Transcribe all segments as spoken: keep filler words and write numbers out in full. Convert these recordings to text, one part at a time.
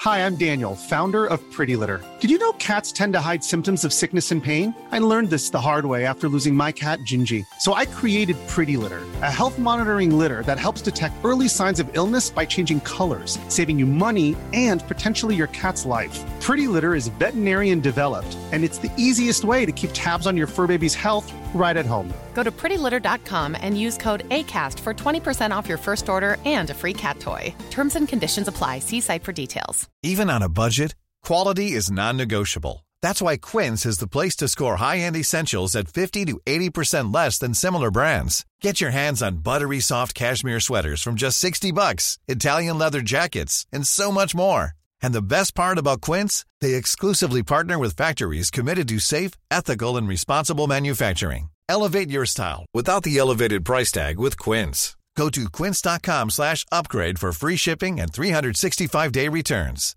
Hi, I'm Daniel, founder of Pretty Litter. Did you know cats tend to hide symptoms of sickness and pain? I learned this the hard way after losing my cat, Gingy. So I created Pretty Litter, a health monitoring litter that helps detect early signs of illness by changing colors, saving you money and potentially your cat's life. Pretty Litter is veterinarian developed, and it's the easiest way to keep tabs on your fur baby's health right at home. Go to pretty litter dot com and use code ACAST for twenty percent off your first order and a free cat toy. Terms and conditions apply. See site for details. Even on a budget, quality is non-negotiable. That's why Quince is the place to score high-end essentials at fifty to eighty percent less than similar brands. Get your hands on buttery soft cashmere sweaters from just sixty bucks, Italian leather jackets, and so much more. And the best part about Quince, they exclusively partner with factories committed to safe, ethical, and responsible manufacturing. Elevate your style without the elevated price tag with Quince. Go to quince.com slash upgrade for free shipping and three sixty-five day returns.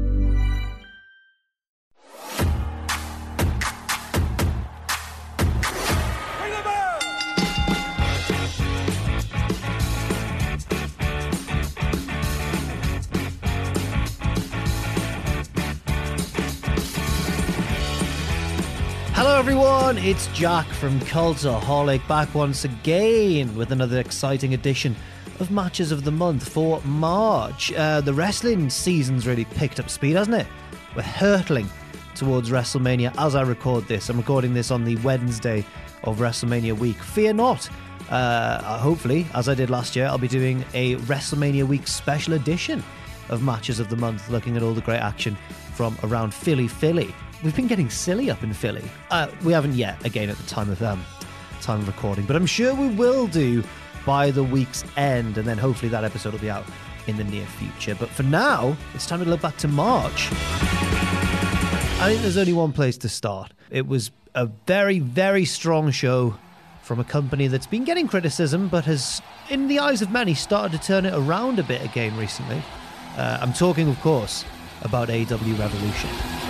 Hello everyone, it's Jack from Cultaholic back once again with another exciting edition of Matches of the Month for March. Uh, the wrestling season's really picked up speed, hasn't it? We're hurtling towards WrestleMania as I record this. I'm recording this on the Wednesday of WrestleMania week. Fear not. Uh, hopefully, as I did last year, I'll be doing a WrestleMania week special edition of Matches of the Month, looking at all the great action from around Philly, Philly. We've been getting silly up in Philly. Uh, we haven't yet, again, at the time of um, time of recording, but I'm sure we will do by the week's end, and then hopefully that episode will be out in the near future. But for now, it's time to look back to March. I think there's only one place to start. It was a very, very strong show from a company that's been getting criticism, but has, in the eyes of many, started to turn it around a bit again recently. Uh, I'm talking, of course, about A E W Revolution.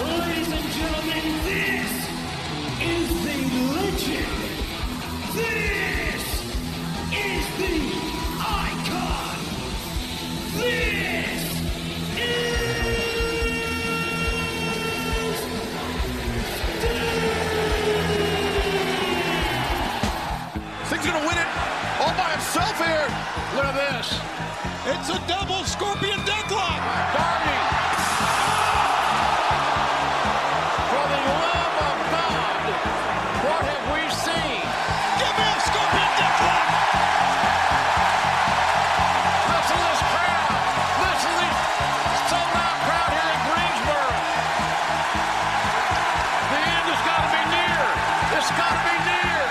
Look at this. It's a double scorpion deathlock. Darby. For the love of God, what have we seen? Give me a scorpion deathlock. Listen to this crowd. Listen to this sold-out crowd here in Greensboro. The end has got to be near. It's got to be near.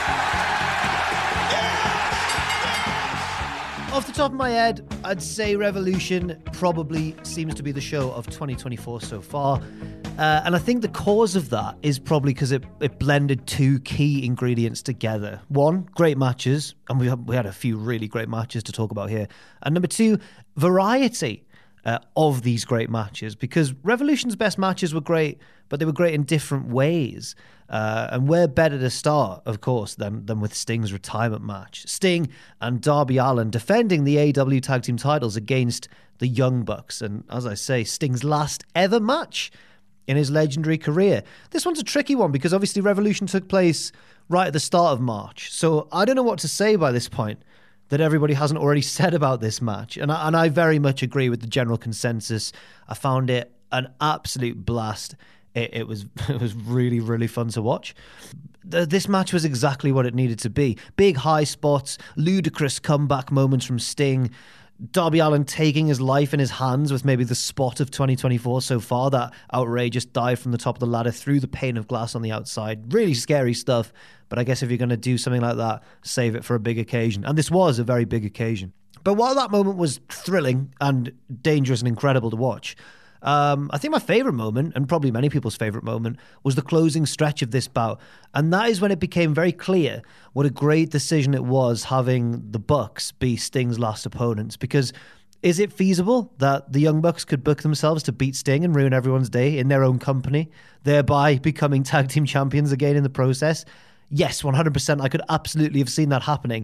Off the top of my head, I'd say Revolution probably seems to be the show of twenty twenty-four so far. Uh, and I think the cause of that is probably because it, it blended two key ingredients together. One, great matches, and we had, we had a few really great matches to talk about here. And number two, variety uh, of these great matches, because Revolution's best matches were great, but they were great in different ways. Uh, and where better to start, of course, than, than with Sting's retirement match. Sting and Darby Allin defending the A E W Tag Team titles against the Young Bucks. And as I say, Sting's last ever match in his legendary career. This one's a tricky one because obviously Revolution took place right at the start of March. So I don't know what to say by this point that everybody hasn't already said about this match. And I, and I very much agree with the general consensus. I found it an absolute blast. It, it was it was really, really fun to watch. The, this match was exactly what it needed to be. Big high spots, ludicrous comeback moments from Sting, Darby Allin taking his life in his hands with maybe the spot of twenty twenty-four so far, that outrageous dive from the top of the ladder through the pane of glass on the outside. Really scary stuff, but I guess if you're going to do something like that, save it for a big occasion. And this was a very big occasion. But while that moment was thrilling and dangerous and incredible to watch, Um, I think my favourite moment, and probably many people's favourite moment, was the closing stretch of this bout. And that is when it became very clear what a great decision it was having the Bucks be Sting's last opponents. Because is it feasible that the Young Bucks could book themselves to beat Sting and ruin everyone's day in their own company, thereby becoming tag team champions again in the process? Yes, one hundred percent. I could absolutely have seen that happening.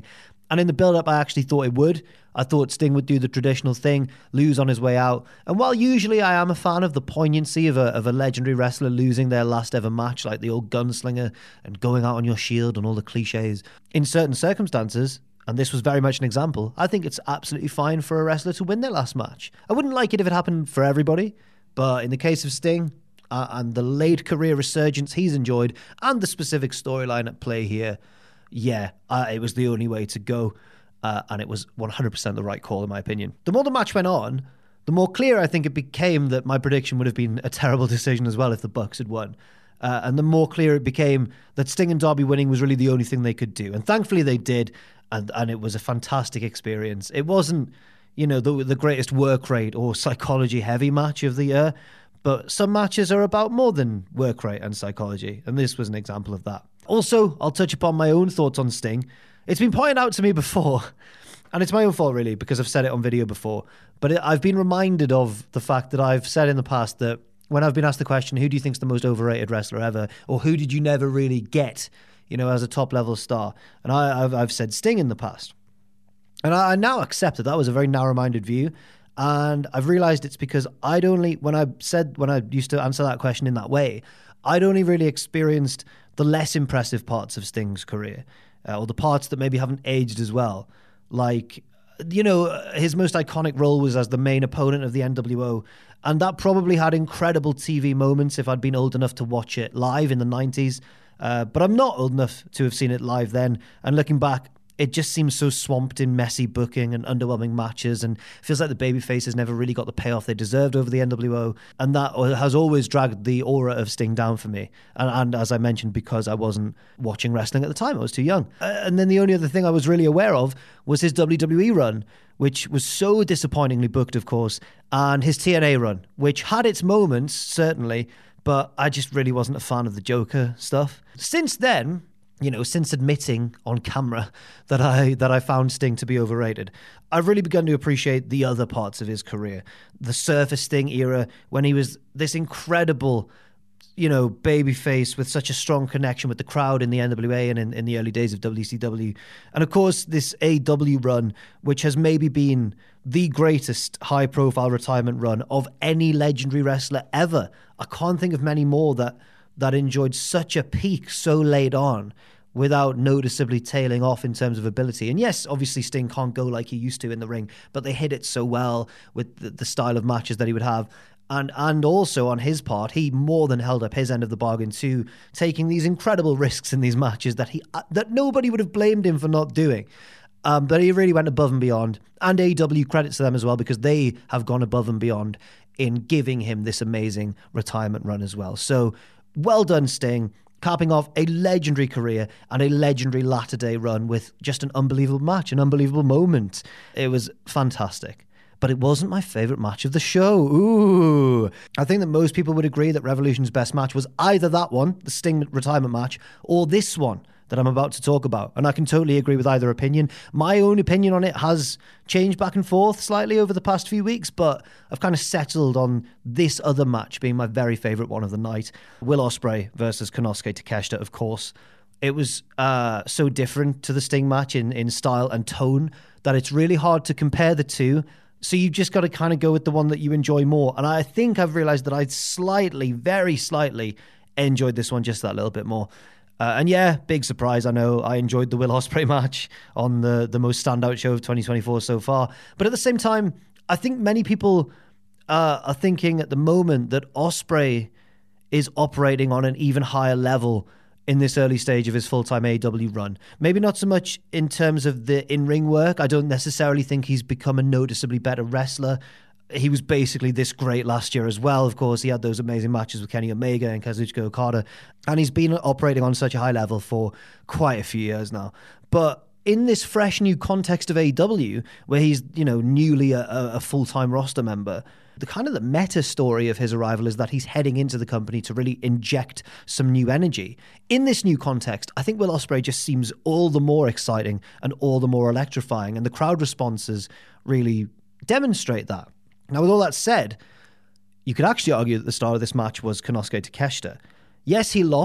And in the build-up, I actually thought it would. I thought Sting would do the traditional thing, lose on his way out. And while usually I am a fan of the poignancy of a, of a legendary wrestler losing their last ever match, like the old gunslinger and going out on your shield and all the cliches, in certain circumstances, and this was very much an example, I think it's absolutely fine for a wrestler to win their last match. I wouldn't like it if it happened for everybody, but in the case of Sting, uh, and the late career resurgence he's enjoyed, and the specific storyline at play here, yeah, uh, it was the only way to go, uh, and it was one hundred percent the right call in my opinion. The more the match went on, the more clear I think it became that my prediction would have been a terrible decision as well if the Bucks had won. Uh, and the more clear it became that Sting and Darby winning was really the only thing they could do. And thankfully they did, and, and it was a fantastic experience. It wasn't, you know, the, the greatest work rate or psychology-heavy match of the year, but some matches are about more than work rate and psychology, and this was an example of that. Also, I'll touch upon my own thoughts on Sting. It's been pointed out to me before, and it's my own fault really, because I've said it on video before, but it, I've been reminded of the fact that I've said in the past that when I've been asked the question, who do you think's the most overrated wrestler ever, or who did you never really get, you know, as a top-level star? And I, I've, I've said Sting in the past. And I, I now accept that that was a very narrow-minded view, and I've realized it's because I'd only, when I said, when I used to answer that question in that way, I'd only really experienced the less impressive parts of Sting's career, uh, or the parts that maybe haven't aged as well. Like, you know, his most iconic role was as the main opponent of the N W O, and that probably had incredible T V moments if I'd been old enough to watch it live in the nineties. Uh, but I'm not old enough to have seen it live then, and looking back, it just seems so swamped in messy booking and underwhelming matches, and feels like the babyfaces never really got the payoff they deserved over the N W O, and that has always dragged the aura of Sting down for me. And, and as I mentioned, because I wasn't watching wrestling at the time, I was too young. Uh, and then the only other thing I was really aware of was his W W E run, which was so disappointingly booked, of course, and his T N A run, which had its moments, certainly, but I just really wasn't a fan of the Joker stuff. Since then, you know, since admitting on camera that I that I found Sting to be overrated, I've really begun to appreciate the other parts of his career. The Surfer Sting era, when he was this incredible, you know, babyface with such a strong connection with the crowd in the N W A and in, in the early days of W C W. And of course, this A E W run, which has maybe been the greatest high-profile retirement run of any legendary wrestler ever. I can't think of many more that that enjoyed such a peak so late on without noticeably tailing off in terms of ability. And yes, obviously Sting can't go like he used to in the ring, but they hit it so well with the, the style of matches that he would have. And and also on his part, he more than held up his end of the bargain too, taking these incredible risks in these matches that he that nobody would have blamed him for not doing. Um, but he really went above and beyond. And A E W, credits to them as well, because they have gone above and beyond in giving him this amazing retirement run as well. So well done, Sting, capping off a legendary career and a legendary latter-day run with just an unbelievable match, an unbelievable moment. It was fantastic. But it wasn't my favourite match of the show. Ooh. I think that most people would agree that Revolution's best match was either that one, the Sting retirement match, or this one that I'm about to talk about. And I can totally agree with either opinion. My own opinion on it has changed back and forth slightly over the past few weeks, but I've kind of settled on this other match being my very favourite one of the night. Will Ospreay versus Konosuke Takeshita, of course. It was uh, so different to the Sting match in, in style and tone that it's really hard to compare the two. So you've just got to kind of go with the one that you enjoy more. And I think I've realised that I slightly, very slightly enjoyed this one just that little bit more. Uh, and yeah, big surprise, I know. I enjoyed the Will Ospreay match on the, the most standout show of twenty twenty-four so far. But at the same time, I think many people uh, are thinking at the moment that Ospreay is operating on an even higher level in this early stage of his full-time A E W run. Maybe not so much in terms of the in-ring work. I don't necessarily think he's become a noticeably better wrestler. He was basically this great last year as well. Of course, he had those amazing matches with Kenny Omega and Kazuchika Okada, and he's been operating on such a high level for quite a few years now. But in this fresh new context of A E W, where he's, you know, newly a, a full-time roster member, the kind of the meta story of his arrival is that he's heading into the company to really inject some new energy. In this new context, I think Will Ospreay just seems all the more exciting and all the more electrifying, and the crowd responses really demonstrate that. Now, with all that said, you could actually argue that the star of this match was Konosuke Takeshita. Yes, he lost,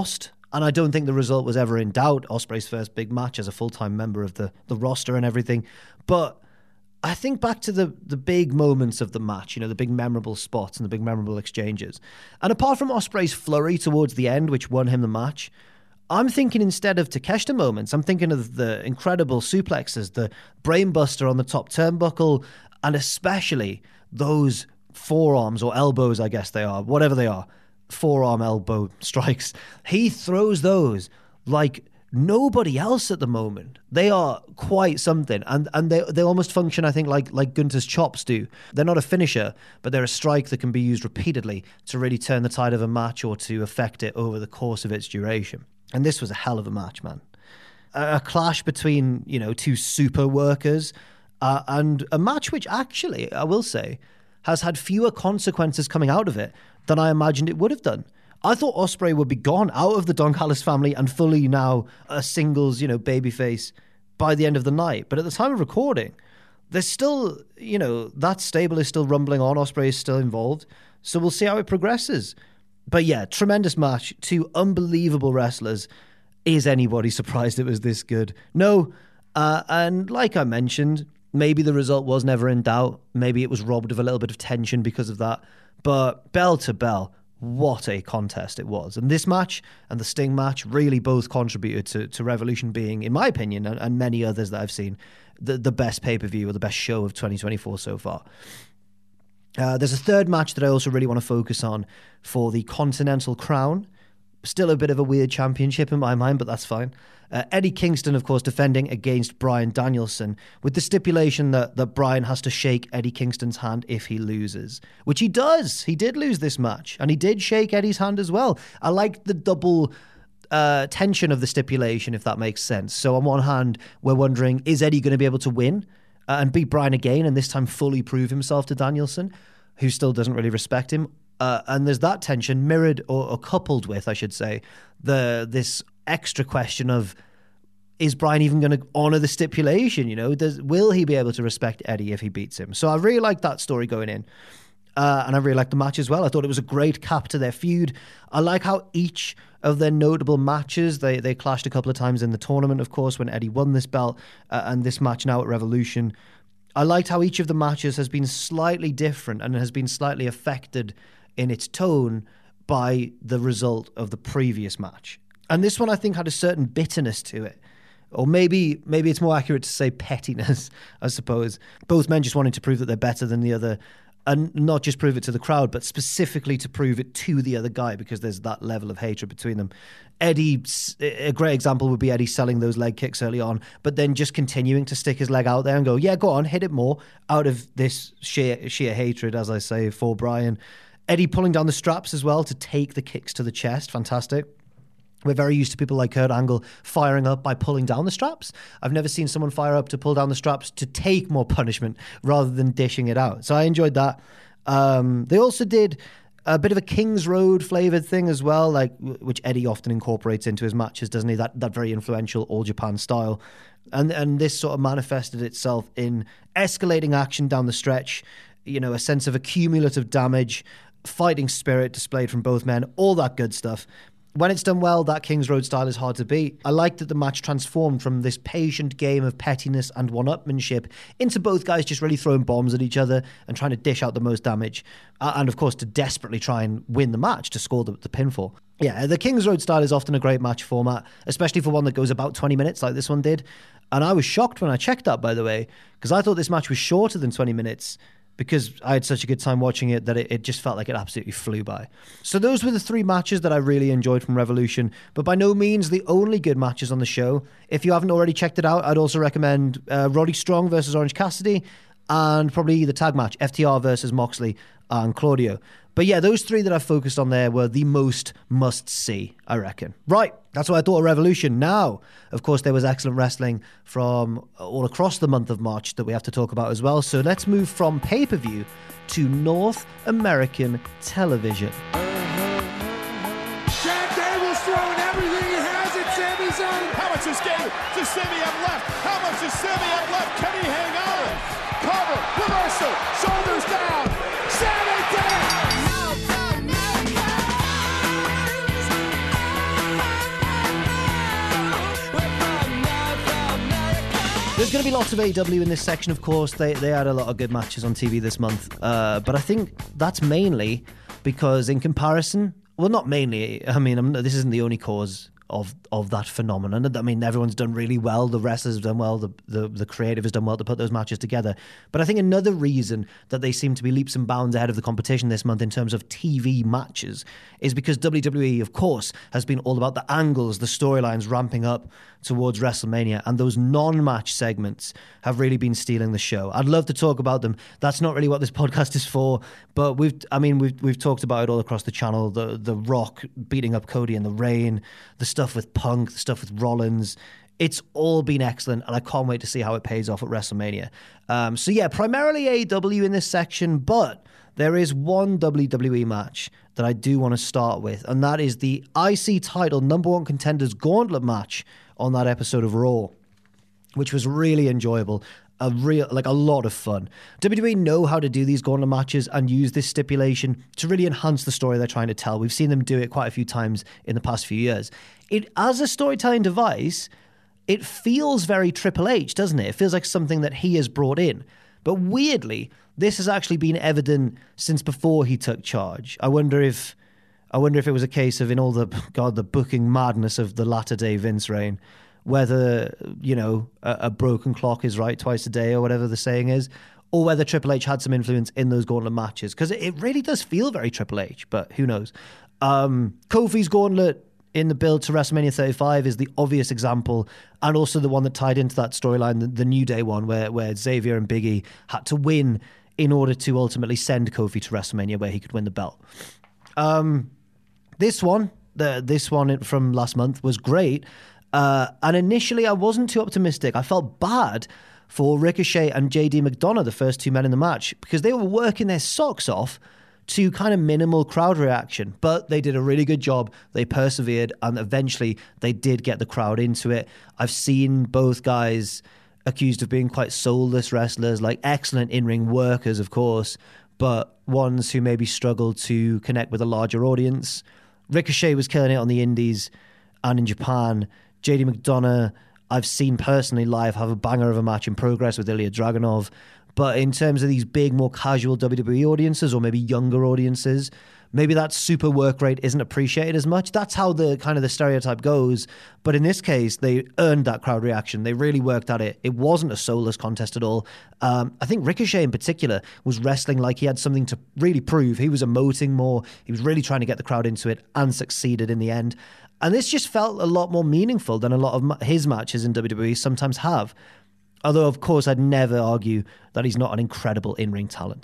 And I don't think the result was ever in doubt. Ospreay's first big match as a full-time member of the, the roster and everything. But I think back to the, the big moments of the match, you know, the big memorable spots and the big memorable exchanges. And apart from Ospreay's flurry towards the end, which won him the match, I'm thinking instead of Takeshita moments, I'm thinking of the incredible suplexes, the brainbuster on the top turnbuckle, and especially those forearms or elbows, I guess they are, whatever they are, forearm elbow strikes. He throws those like nobody else at the moment. They are quite something, and and they they almost function, I think, like like Gunther's chops do. They're not a finisher, but they're a strike that can be used repeatedly to really turn the tide of a match or to affect it over the course of its duration. And this was a hell of a match, man. A, a clash between, you know, two super workers, uh, and a match which actually, I will say, has had fewer consequences coming out of it than I imagined it would have done. I thought Ospreay would be gone out of the Don Callis family and fully now a singles, you know, babyface by the end of the night. But at the time of recording, there's still, you know, that stable is still rumbling on. Ospreay is still involved. So we'll see how it progresses. But yeah, tremendous match. Two unbelievable wrestlers. Is anybody surprised it was this good? No. Uh, and like I mentioned, maybe the result was never in doubt. Maybe it was robbed of a little bit of tension because of that. But bell to bell, what a contest it was. And this match and the Sting match really both contributed to, to Revolution being, in my opinion, and, and many others that I've seen, the, the best pay-per-view or the best show of twenty twenty-four so far. Uh, there's a third match that I also really want to focus on for the Continental Crown. Still a bit of a weird championship in my mind, but that's fine. Uh, Eddie Kingston, of course, defending against Bryan Danielson with the stipulation that, that Bryan has to shake Eddie Kingston's hand if he loses, which he does. He did lose this match, and he did shake Eddie's hand as well. I like the double uh, tension of the stipulation, if that makes sense. So on one hand, we're wondering, is Eddie going to be able to win uh, and beat Bryan again and this time fully prove himself to Danielson, who still doesn't really respect him? Uh, and there's that tension mirrored or, or coupled with, I should say, the this extra question of, is Bryan even going to honour the stipulation? You know, does, will he be able to respect Eddie if he beats him? So I really like that story going in. Uh, and I really liked the match as well. I thought it was a great cap to their feud. I like how each of their notable matches, they they clashed a couple of times in the tournament, of course, when Eddie won this belt, uh, and this match now at Revolution. I liked how each of the matches has been slightly different and has been slightly affected in its tone by the result of the previous match. And this one, I think, had a certain bitterness to it. Or maybe maybe it's more accurate to say pettiness, I suppose. Both men just wanting to prove that they're better than the other, and not just prove it to the crowd, but specifically to prove it to the other guy, because there's that level of hatred between them. Eddie, a great example would be Eddie selling those leg kicks early on, but then just continuing to stick his leg out there and go, yeah, go on, hit it more, out of this sheer, sheer hatred, as I say, for Bryan. Eddie pulling down the straps as well to take the kicks to the chest. Fantastic. We're very used to people like Kurt Angle firing up by pulling down the straps. I've never seen someone fire up to pull down the straps to take more punishment rather than dishing it out. So I enjoyed that. Um, they also did a bit of a King's Road flavored thing as well, like which Eddie often incorporates into his matches, doesn't he? That that very influential All Japan style. And and this sort of manifested itself in escalating action down the stretch, you know, a sense of accumulative damage, fighting spirit displayed from both men, all that good stuff. When it's done well, that King's Road style is hard to beat. I liked that the match transformed from this patient game of pettiness and one-upmanship into both guys just really throwing bombs at each other and trying to dish out the most damage. Uh, and of course, to desperately try and win the match, to score the, the pinfall. Yeah, the King's Road style is often a great match format, especially for one that goes about twenty minutes like this one did. And I was shocked when I checked that, by the way, because I thought this match was shorter than twenty minutes. Because I had such a good time watching it that it, it just felt like it absolutely flew by. So those were the three matches that I really enjoyed from Revolution, but by no means the only good matches on the show. If you haven't already checked it out, I'd also recommend uh, Roddy Strong versus Orange Cassidy, and probably the tag match, F T R versus Moxley and Claudio. But yeah, those three that I focused on there were the most must-see, I reckon. Right, that's what I thought of Revolution. Now, of course, there was excellent wrestling from all across the month of March that we have to talk about as well. So let's move from pay-per-view to North American television. Chad Gable's throwing everything he has at Sami Zayn. How much does Gable, does Sami have left? How much does Sami have left? Can he hang on? Cover, reversal, shoulders down. Sami did it! there's going to be lots of A E W in this section, of course. They they had a lot of good matches on T V this month. Uh, but I think that's mainly because in comparison, well, not mainly, I mean, I'm, this isn't the only cause of of that phenomenon. I mean, everyone's done really well. The wrestlers have done well. The, the the creative has done well to put those matches together. But I think another reason that they seem to be leaps and bounds ahead of the competition this month in terms of T V matches is because W W E, of course, has been all about the angles, the storylines ramping up towards WrestleMania, and those non-match segments have really been stealing the show. I'd love to talk about them. That's not really what this podcast is for, but we've, I mean, we've we've talked about it all across the channel. The the Rock beating up Cody in the rain, the stuff with Punk, the stuff with Rollins. It's all been excellent, and I can't wait to see how it pays off at WrestleMania. Um, so yeah, primarily A E W in this section, but there is one W W E match that I do want to start with, and that is the I C title number one contenders gauntlet match on that episode of Raw, which was really enjoyable. A real, like a lot of fun. W W E know how to do these gauntlet matches and use this stipulation to really enhance the story they're trying to tell. We've seen them do it quite a few times in the past few years. It, as a storytelling device, it feels very Triple H, doesn't it? It feels like something that he has brought in. But weirdly, this has actually been evident since before he took charge. I wonder if, I wonder if it was a case of, in all the God, the booking madness of the latter day Vince reign, whether, you know, a, a broken clock is right twice a day or whatever the saying is, or whether Triple H had some influence in those gauntlet matches, because it, it really does feel very Triple H, but who knows. Um, Kofi's gauntlet in the build to WrestleMania thirty-five is the obvious example, and also the one that tied into that storyline, the, the New Day one, where, where Xavier and Big E had to win in order to ultimately send Kofi to WrestleMania where he could win the belt. Um, this one, the, this one from last month was great. Uh, and initially, I wasn't too optimistic. I felt bad for Ricochet and J D McDonough, the first two men in the match, because they were working their socks off to kind of minimal crowd reaction. But they did a really good job. They persevered, and eventually they did get the crowd into it. I've seen both guys accused of being quite soulless wrestlers, like excellent in-ring workers, of course, but ones who maybe struggled to connect with a larger audience. Ricochet was killing it on the indies and in Japan. J D McDonough, I've seen personally live have a banger of a match in progress with Ilya Dragunov. But in terms of these big, more casual W W E audiences, or maybe younger audiences, maybe that super work rate isn't appreciated as much. That's how the kind of the stereotype goes. But in this case, they earned that crowd reaction. They really worked at it. It wasn't a soulless contest at all. Um, I think Ricochet in particular was wrestling like he had something to really prove. He was emoting more. He was really trying to get the crowd into it, and succeeded in the end. And this just felt a lot more meaningful than a lot of his matches in W W E sometimes have. Although, of course, I'd never argue that he's not an incredible in-ring talent.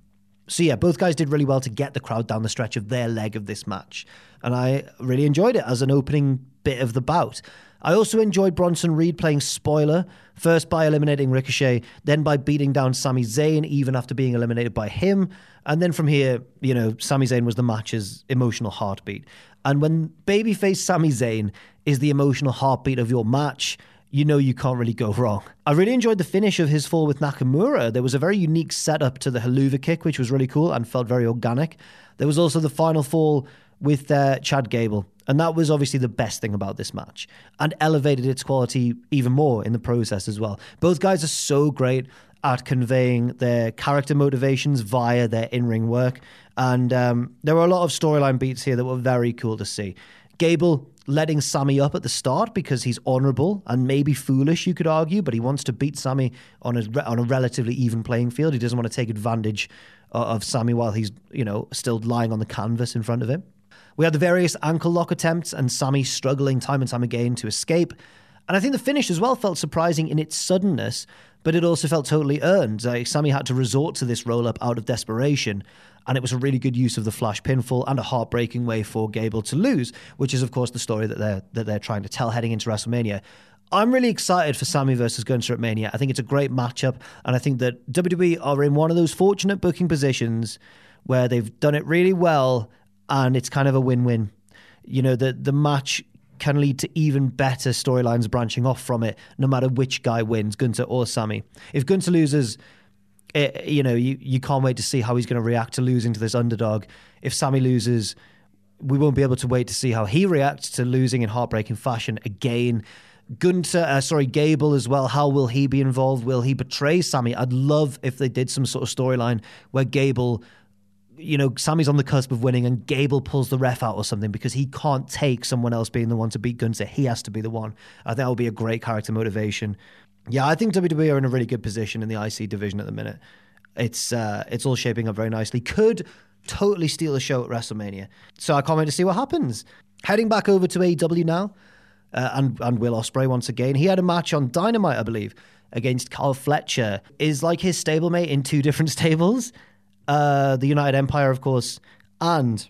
So yeah, both guys did really well to get the crowd down the stretch of their leg of this match. And I really enjoyed it as an opening bit of the bout. I also enjoyed Bronson Reed playing spoiler, first by eliminating Ricochet, then by beating down Sami Zayn, even after being eliminated by him. And then from here, you know, Sami Zayn was the match's emotional heartbeat. And when babyface Sami Zayn is the emotional heartbeat of your match, you know you can't really go wrong. I really enjoyed the finish of his fall with Nakamura. There was a very unique setup to the Helluva Kick, which was really cool and felt very organic. There was also the final fall with uh, Chad Gable, and that was obviously the best thing about this match, and elevated its quality even more in the process as well. Both guys are so great at conveying their character motivations via their in-ring work, and um, there were a lot of storyline beats here that were very cool to see. Gable letting Sami up at the start because he's honourable and maybe foolish, you could argue, but he wants to beat Sami on a, on a relatively even playing field. He doesn't want to take advantage of Sami while he's, you know, still lying on the canvas in front of him. We had the various ankle lock attempts and Sami struggling time and time again to escape. And I think the finish as well felt surprising in its suddenness, but it also felt totally earned. Like, Sami had to resort to this roll-up out of desperation, and it was a really good use of the flash pinfall and a heartbreaking way for Gable to lose, which is, of course, the story that they're, that they're trying to tell heading into WrestleMania. I'm really excited for Sami versus Gunther at Mania. I think it's a great matchup, and I think that W W E are in one of those fortunate booking positions where they've done it really well, and it's kind of a win-win. You know, the the match can lead to even better storylines branching off from it, no matter which guy wins, Gunther or Sami. If Gunther loses, it, you know, you, you can't wait to see how he's going to react to losing to this underdog. If Sami loses, we won't be able to wait to see how he reacts to losing in heartbreaking fashion again. Gunther, uh, sorry, Gable as well. How will he be involved? Will he betray Sami? I'd love if they did some sort of storyline where Gable, you know, Sami's on the cusp of winning and Gable pulls the ref out or something because he can't take someone else being the one to beat Gunther. He has to be the one. I think that would be a great character motivation. Yeah, I think W W E are in a really good position in the I C division at the minute. It's uh, it's all shaping up very nicely. Could totally steal the show at WrestleMania. So I can't wait to see what happens. Heading back over to A E W now. Uh, and, and Will Ospreay once again. He had a match on Dynamite, I believe, against Carl Fletcher. Is like his stablemate in two different stables. Uh, the United Empire, of course, and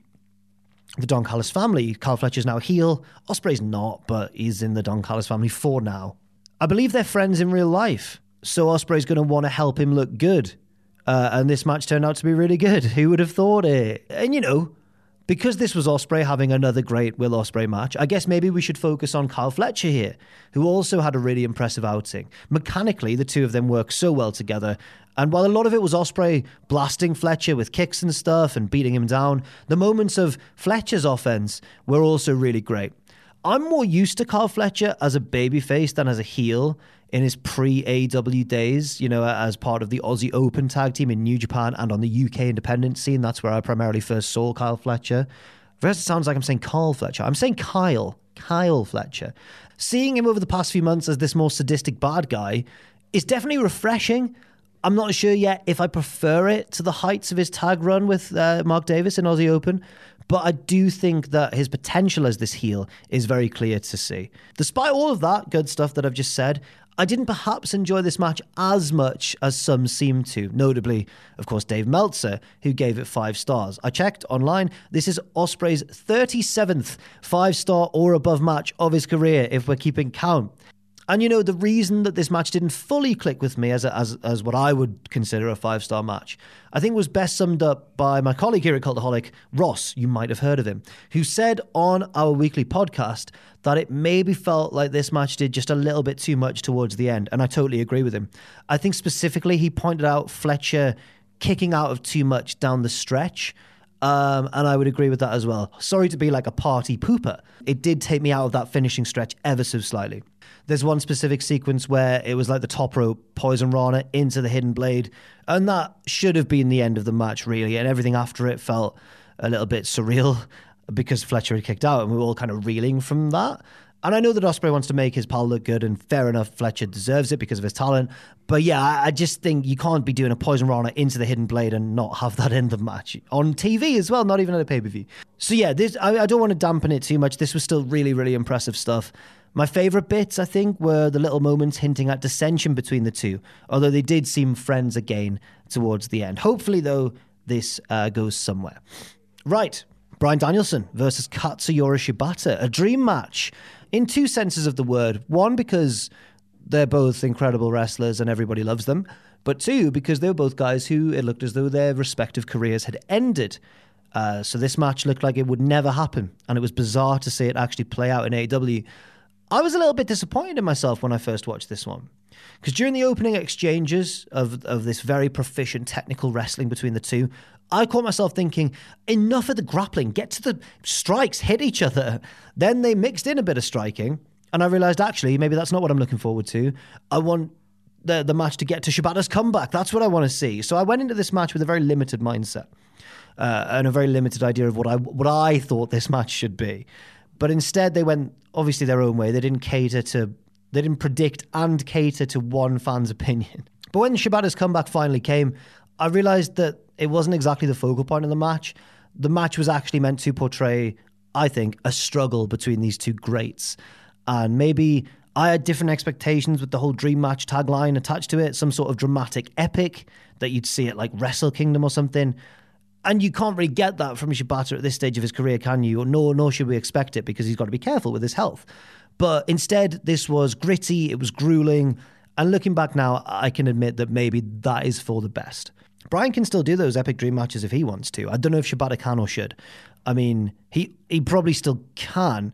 the Don Callis family. Carl Fletcher's now heel. Ospreay's not, but he's in the Don Callis family for now. I believe they're friends in real life. So Ospreay's going to want to help him look good. Uh, and this match turned out to be really good. Who would have thought it? And, you know, because this was Ospreay having another great Will Ospreay match, I guess maybe we should focus on Kyle Fletcher here, who also had a really impressive outing. Mechanically, the two of them work so well together. And while a lot of it was Ospreay blasting Fletcher with kicks and stuff and beating him down, the moments of Fletcher's offense were also really great. I'm more used to Kyle Fletcher as a babyface than as a heel in his pre-A E W days, you know, as part of the Aussie Open tag team in New Japan and on the U K independent scene. That's where I primarily first saw Kyle Fletcher. First, it sounds like I'm saying Carl Fletcher. I'm saying Kyle. Kyle Fletcher. Seeing him over the past few months as this more sadistic bad guy is definitely refreshing. I'm not sure yet if I prefer it to the heights of his tag run with uh, Mark Davis in Aussie Open, but I do think that his potential as this heel is very clear to see. Despite all of that good stuff that I've just said, I didn't perhaps enjoy this match as much as some seem to. Notably, of course, Dave Meltzer, who gave it five stars. I checked online. This is Ospreay's thirty-seventh five-star or above match of his career, if we're keeping count. And, you know, the reason that this match didn't fully click with me as a, as as what I would consider a five-star match, I think was best summed up by my colleague here at Cultaholic, Ross, you might have heard of him, who said on our weekly podcast that it maybe felt like this match did just a little bit too much towards the end. And I totally agree with him. I think specifically he pointed out Fletcher kicking out of too much down the stretch. Um, and I would agree with that as well. Sorry to be like a party pooper. It did take me out of that finishing stretch ever so slightly. There's one specific sequence where it was like the top rope, Poison Rana into the Hidden Blade. And that should have been the end of the match, really. And everything after it felt a little bit surreal because Fletcher had kicked out and we were all kind of reeling from that. And I know that Ospreay wants to make his pal look good, and fair enough, Fletcher deserves it because of his talent. But yeah, I just think you can't be doing a Poison Rana into the Hidden Blade and not have that in the match. On T V as well, not even at a pay-per-view. So yeah, this I, I don't want to dampen it too much. This was still really, really impressive stuff. My favourite bits, I think, were the little moments hinting at dissension between the two, although they did seem friends again towards the end. Hopefully, though, this uh, goes somewhere. Right, Bryan Danielson versus Katsuyori Shibata, a dream match in two senses of the word. One, because they're both incredible wrestlers and everybody loves them, but two, because they were both guys who it looked as though their respective careers had ended. Uh, so this match looked like it would never happen, and it was bizarre to see it actually play out in A E W. I was a little bit disappointed in myself when I first watched this one, because during the opening exchanges of, of this very proficient technical wrestling between the two, I caught myself thinking, enough of the grappling, get to the strikes, hit each other. Then they mixed in a bit of striking, and I realised, actually, maybe that's not what I'm looking forward to. I want the, the match to get to Shibata's comeback. That's what I want to see. So I went into this match with a very limited mindset uh, and a very limited idea of what I what I thought this match should be. But instead, they went, obviously, their own way. They didn't cater to, they didn't predict and cater to one fan's opinion. But when Shibata's comeback finally came, I realised that it wasn't exactly the focal point of the match. The match was actually meant to portray, I think, a struggle between these two greats. And maybe I had different expectations with the whole Dream Match tagline attached to it, some sort of dramatic epic that you'd see at like Wrestle Kingdom or something. And you can't really get that from Shibata at this stage of his career, can you? Or no, nor should we expect it, because he's got to be careful with his health. But instead, this was gritty, it was grueling, and looking back now, I can admit that maybe that is for the best. Bryan can still do those epic dream matches if he wants to. I don't know if Shibata can or should. I mean, he, he probably still can,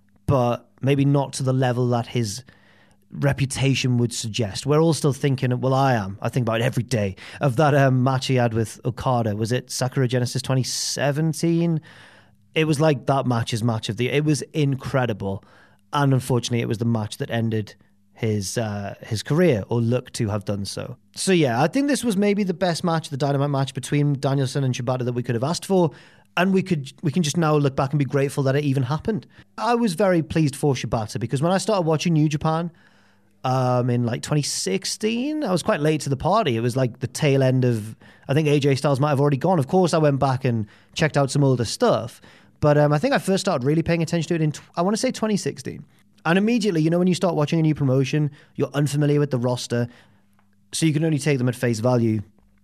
but maybe not to the level that his reputation would suggest. We're all still thinking, well, I am. I think about it every day, of that um, match he had with Okada. Was it Sakura Genesis twenty seventeen? It was like that match's match of the... It was incredible. And unfortunately, it was the match that ended his uh, his career, or looked to have done so. So yeah, I think this was maybe the best match, the Dynamite match between Danielson and Shibata that we could have asked for. And we could we can just now look back and be grateful that it even happened. I was very pleased for Shibata because when I started watching New Japan um, in like twenty sixteen, I was quite late to the party. It was like the tail end of, I think A J Styles might have already gone. Of course, I went back and checked out some older stuff. But um, I think I first started really paying attention to it in, I want to say twenty sixteen. And immediately, you know, when you start watching a new promotion, you're unfamiliar with the roster, so you can only take them at face value.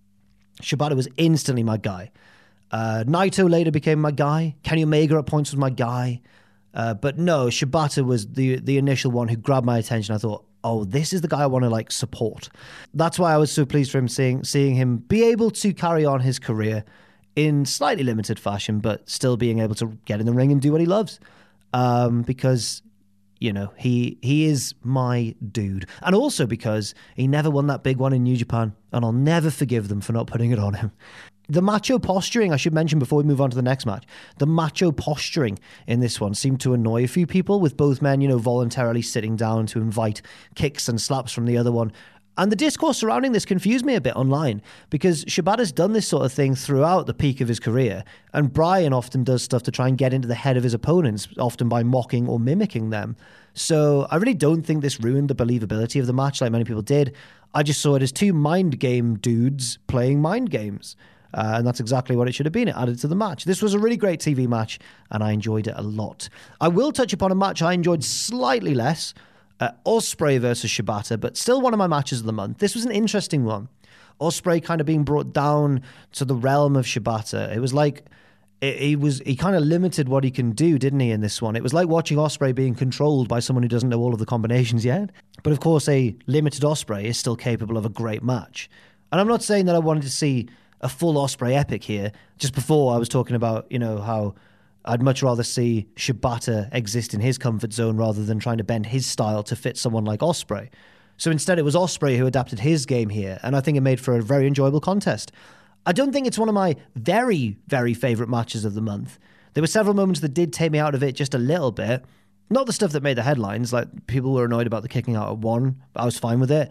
Shibata was instantly my guy. Uh, Naito later became my guy. Kenny Omega at points was my guy. Uh, but no, Shibata was the the initial one who grabbed my attention. I thought, oh, this is the guy I want to like support. That's why I was so pleased for him seeing seeing him be able to carry on his career in slightly limited fashion, but still being able to get in the ring and do what he loves. Um, because, you know, he he is my dude. And also because he never won that big one in New Japan, and I'll never forgive them for not putting it on him. The macho posturing, I should mention before we move on to the next match, the macho posturing in this one seemed to annoy a few people, with both men, you know, voluntarily sitting down to invite kicks and slaps from the other one. And the discourse surrounding this confused me a bit online, because Shibata's done this sort of thing throughout the peak of his career, and Bryan often does stuff to try and get into the head of his opponents, often by mocking or mimicking them. So I really don't think this ruined the believability of the match like many people did. I just saw it as two mind game dudes playing mind games. Uh, and that's exactly what it should have been. It added to the match. This was a really great T V match, and I enjoyed it a lot. I will touch upon a match I enjoyed slightly less, uh, Ospreay versus Shibata, but still one of my matches of the month. This was an interesting one. Ospreay kind of being brought down to the realm of Shibata. It was like it, he was he kind of limited what he can do, didn't he, in this one? It was like watching Ospreay being controlled by someone who doesn't know all of the combinations yet. But of course, a limited Ospreay is still capable of a great match. And I'm not saying that I wanted to see a full Ospreay epic here. Just before I was talking about, you know, how I'd much rather see Shibata exist in his comfort zone rather than trying to bend his style to fit someone like Ospreay. So instead it was Ospreay who adapted his game here, and I think it made for a very enjoyable contest. I don't think it's one of my very, very favourite matches of the month. There were several moments that did take me out of it just a little bit. Not the stuff that made the headlines, like people were annoyed about the kicking out at one. I was fine with it.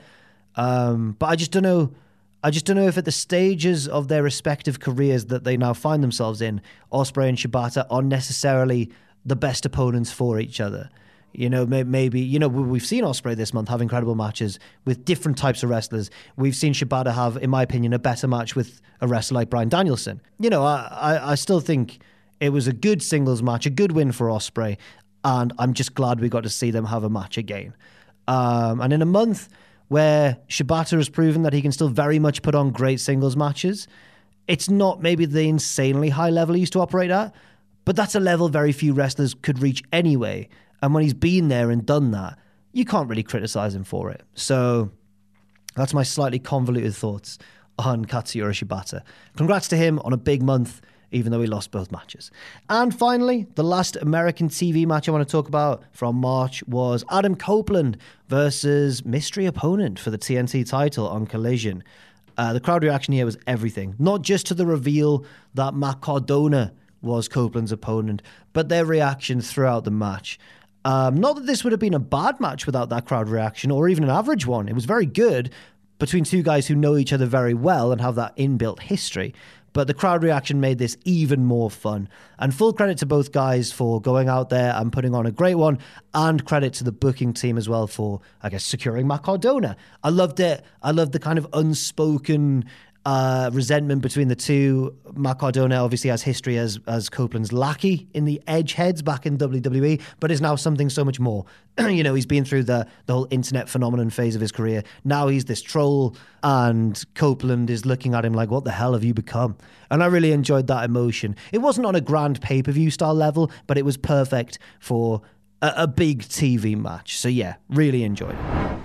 Um, but I just don't know I just don't know if at the stages of their respective careers that they now find themselves in, Ospreay and Shibata are necessarily the best opponents for each other. You know, maybe, you know, we've seen Ospreay this month have incredible matches with different types of wrestlers. We've seen Shibata have, in my opinion, a better match with a wrestler like Bryan Danielson. You know, I, I, I still think it was a good singles match, a good win for Ospreay, and I'm just glad we got to see them have a match again. Um, and in a month where Shibata has proven that he can still very much put on great singles matches, it's not maybe the insanely high level he used to operate at, but that's a level very few wrestlers could reach anyway. And when he's been there and done that, you can't really criticize him for it. So that's my slightly convoluted thoughts on Katsuyori Shibata. Congrats to him on a big month, even though he lost both matches. And finally, the last American T V match I want to talk about from March was Adam Copeland versus mystery opponent for the T N T title on Collision. Uh, the crowd reaction here was everything. Not just to the reveal that Matt Cardona was Copeland's opponent, but their reaction throughout the match. Um, not that this would have been a bad match without that crowd reaction, or even an average one. It was very good between two guys who know each other very well and have that inbuilt history. But the crowd reaction made this even more fun. And full credit to both guys for going out there and putting on a great one. And credit to the booking team as well for, I guess, securing Matt Cardona. I loved it. I loved the kind of unspoken uh, resentment between the two. Matt Cardona obviously has history as, as Copeland's lackey in the Edgeheads back in W W E, but is now something so much more. You know, he's been through the, the whole internet phenomenon phase of his career. Now he's this troll, and Copeland is looking at him like, what the hell have you become? And I really enjoyed that emotion. It wasn't on a grand pay-per-view style level, but it was perfect for a, a big T V match. So yeah, really enjoyed it.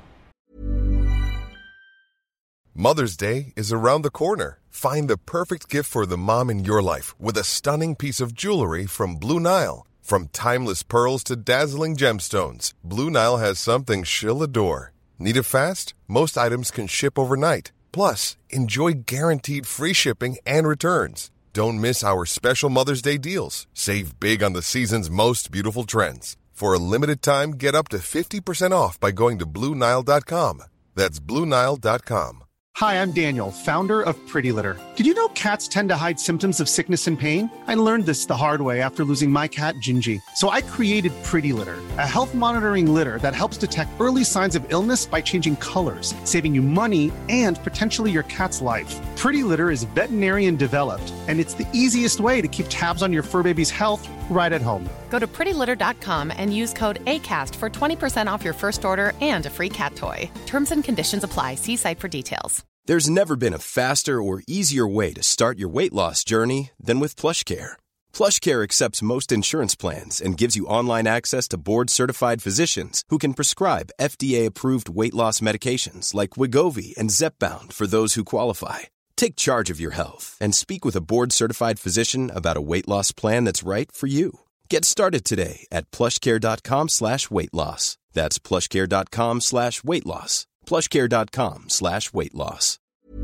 Mother's Day is around the corner. Find the perfect gift for the mom in your life with a stunning piece of jewelry from Blue Nile. From timeless pearls to dazzling gemstones, Blue Nile has something she'll adore. Need it fast? Most items can ship overnight. Plus, enjoy guaranteed free shipping and returns. Don't miss our special Mother's Day deals. Save big on the season's most beautiful trends. For a limited time, get up to fifty percent off by going to Blue Nile dot com. That's Blue Nile dot com. Hi, I'm Daniel, founder of Pretty Litter. Did you know cats tend to hide symptoms of sickness and pain? I learned this the hard way after losing my cat, Gingy. So I created Pretty Litter, a health monitoring litter that helps detect early signs of illness by changing colors, saving you money and potentially your cat's life. Pretty Litter is veterinarian developed, and it's the easiest way to keep tabs on your fur baby's health right at home. Go to pretty litter dot com and use code ACAST for twenty percent off your first order and a free cat toy. Terms and conditions apply. See site for details. There's never been a faster or easier way to start your weight loss journey than with PlushCare. PlushCare accepts most insurance plans and gives you online access to board-certified physicians who can prescribe F D A-approved weight loss medications like Wegovy and Zepbound for those who qualify. Take charge of your health and speak with a board-certified physician about a weight loss plan that's right for you. Get started today at plushcare.com slash weight loss. That's plushcare.com slash weight loss. plushcare.com slash weight loss.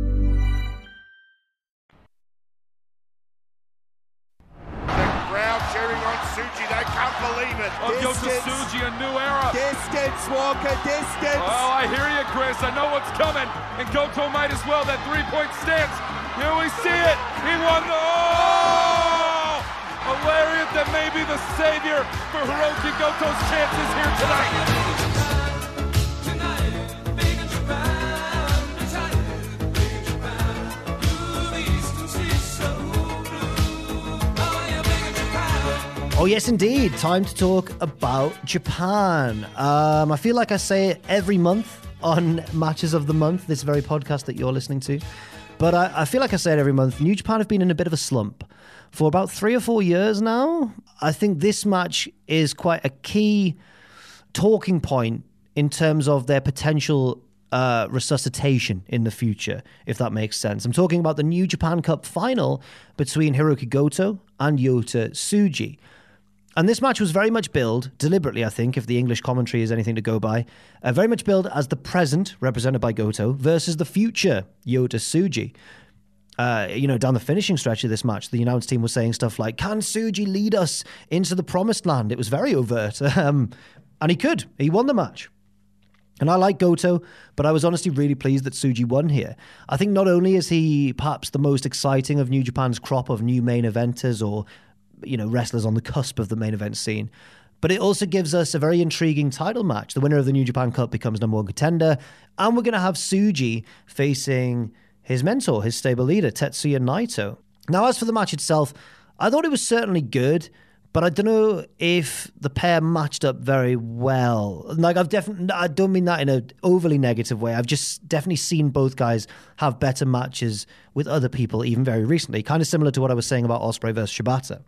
Crowd cheering on Tsuji. They can't believe it. Oh, Yota Tsuji, a new era. Distance, Walker, distance. Oh, I hear you, Chris. I know what's coming. And Goto might as well. That three-point stance. Here we see it. He won the... Oh! A lariat that may be the savior for Hiroki Goto's chances here tonight. Oh, yes, indeed. Time to talk about Japan. Um, I feel like I say it every month on Matches of the Month, this very podcast that you're listening to. But I, I feel like I say it every month. New Japan have been in a bit of a slump for about three or four years now. I think this match is quite a key talking point in terms of their potential uh, resuscitation in the future, if that makes sense. I'm talking about the New Japan Cup final between Hiroki Goto and Yota Tsuji. And this match was very much billed, deliberately I think, if the English commentary is anything to go by, uh, very much billed as the present, represented by Goto, versus the future, Yota Tsuji. Uh, you know, down the finishing stretch of this match, the announce team was saying stuff like, can Tsuji lead us into the promised land? It was very overt. Um, and he could. He won the match. And I like Goto, but I was honestly really pleased that Tsuji won here. I think not only is he perhaps the most exciting of New Japan's crop of new main eventers or, you know, wrestlers on the cusp of the main event scene, but it also gives us a very intriguing title match. The winner of the New Japan Cup becomes number one contender, and we're going to have Tsuji facing his mentor, his stable leader, Tetsuya Naito. Now, as for the match itself, I thought it was certainly good, but I don't know if the pair matched up very well. Like, I've definitely, I don't mean that in an overly negative way. I've just definitely seen both guys have better matches with other people, even very recently. Kind of similar to what I was saying about Ospreay versus Shibata.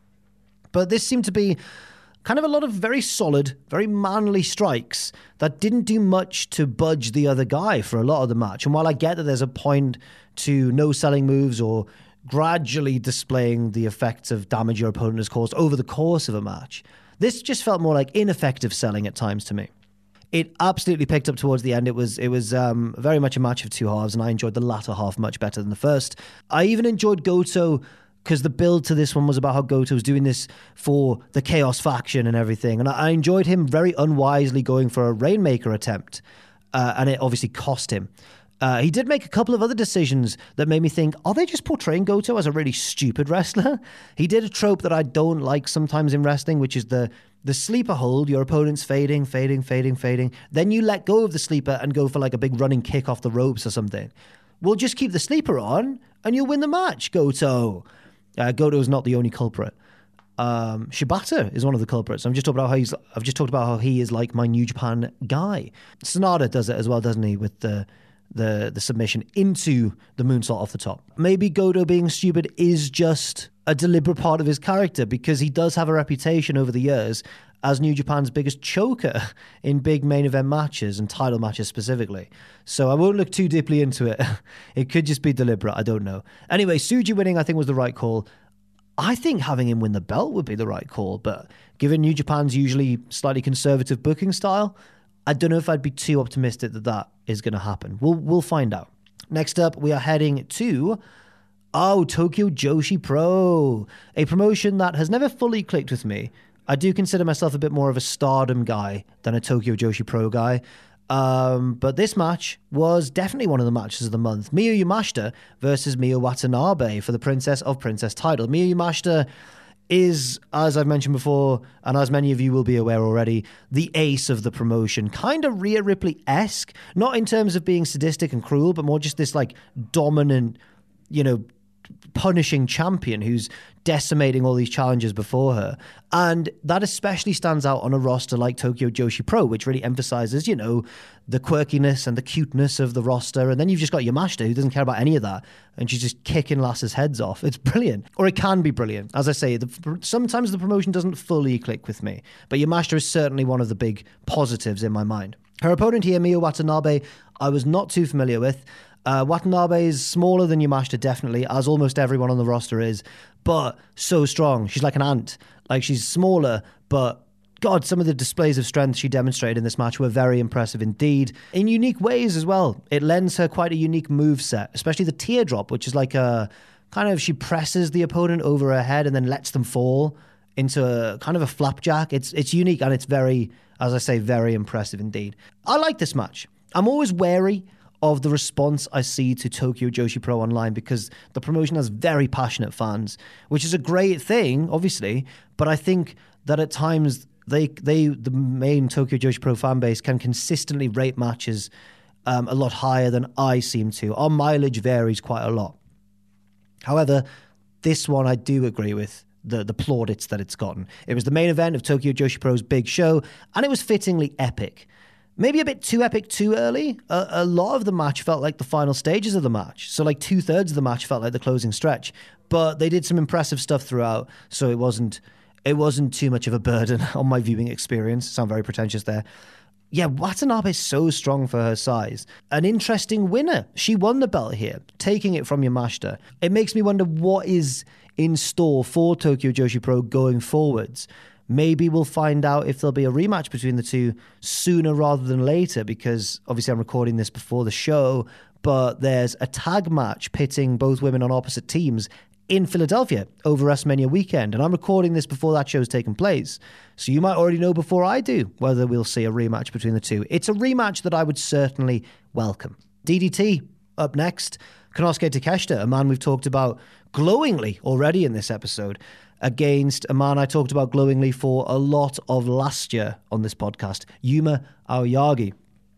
But this seemed to be kind of a lot of very solid, very manly strikes that didn't do much to budge the other guy for a lot of the match. And while I get that there's a point to no selling moves or gradually displaying the effects of damage your opponent has caused over the course of a match, this just felt more like ineffective selling at times to me. It absolutely picked up towards the end. It was it was um, very much a match of two halves, and I enjoyed the latter half much better than the first. I even enjoyed Goto because the build to this one was about how Goto was doing this for the Chaos faction and everything. And I enjoyed him very unwisely going for a Rainmaker attempt, uh, and it obviously cost him. Uh, he did make a couple of other decisions that made me think, are they just portraying Goto as a really stupid wrestler? He did a trope that I don't like sometimes in wrestling, which is the the sleeper hold. Your opponent's fading, fading, fading, fading. Then you let go of the sleeper and go for like a big running kick off the ropes or something. Well, just keep the sleeper on and you'll win the match, Goto. Uh, Goto is not the only culprit. Um, Shibata is one of the culprits. I'm just talking about how he's. I've just talked about how he is like my New Japan guy. Sonata does it as well, doesn't he? With the the the submission into the moonsault off the top. Maybe Goto being stupid is just a deliberate part of his character because he does have a reputation over the years as New Japan's biggest choker in big main event matches and title matches specifically. So I won't look too deeply into it. It could just be deliberate. I don't know. Anyway, Tsuji winning I think was the right call. I think having him win the belt would be the right call, but given New Japan's usually slightly conservative booking style, I don't know if I'd be too optimistic that that is going to happen. We'll we'll find out. Next up, we are heading to, oh, Tokyo Joshi Pro, a promotion that has never fully clicked with me I do consider myself a bit more of a Stardom guy than a Tokyo Joshi Pro guy. Um, but this match was definitely one of the matches of the month. Miyu Yamashita versus Miyu Watanabe for the Princess of Princess title. Miyu Yamashita is, as I've mentioned before, and as many of you will be aware already, the ace of the promotion. Kind of Rhea Ripley-esque, not in terms of being sadistic and cruel, but more just this like dominant, you know, punishing champion who's decimating all these challenges before her. And that especially stands out on a roster like Tokyo Joshi Pro, which really emphasizes, you know, the quirkiness and the cuteness of the roster. And then you've just got Yamashita, who doesn't care about any of that, and she's just kicking lasses' heads off. It's brilliant. Or it can be brilliant. As I say, the, sometimes the promotion doesn't fully click with me, but Yamashita is certainly one of the big positives in my mind. Her opponent here, Miyu Watanabe, I was not too familiar with. Uh, Watanabe is smaller than Yamashita, definitely, as almost everyone on the roster is, but so strong. She's like an ant. Like, she's smaller, but God, some of the displays of strength she demonstrated in this match were very impressive indeed, in unique ways as well. It lends her quite a unique move set, especially the teardrop, which is like a kind of, she presses the opponent over her head and then lets them fall into a kind of a flapjack. It's it's unique, and it's very, as I say, very impressive indeed. I like this match. I'm always wary of the response I see to Tokyo Joshi Pro Online, because the promotion has very passionate fans, which is a great thing, obviously, but I think that at times they, they the main Tokyo Joshi Pro fan base can consistently rate matches um, a lot higher than I seem to. Our mileage varies quite a lot. However, this one I do agree with the, the plaudits that it's gotten. It was the main event of Tokyo Joshi Pro's big show, and it was fittingly epic. Maybe a bit too epic too early. A, a lot of the match felt like the final stages of the match. So like two-thirds of the match felt like the closing stretch. But they did some impressive stuff throughout, so it wasn't it wasn't too much of a burden on my viewing experience. Sound very pretentious there. Yeah, Watanabe is so strong for her size. An interesting winner. She won the belt here, taking it from Yamashita. It makes me wonder what is in store for Tokyo Joshi Pro going forwards. Maybe we'll find out if there'll be a rematch between the two sooner rather than later, because obviously I'm recording this before the show, but there's a tag match pitting both women on opposite teams in Philadelphia over WrestleMania weekend, and I'm recording this before that show's taken place. So you might already know before I do whether we'll see a rematch between the two. It's a rematch that I would certainly welcome. D D T up next. Konosuke Takeshita, a man we've talked about glowingly already in this episode, against a man I talked about glowingly for a lot of last year on this podcast, Yuma Aoyagi.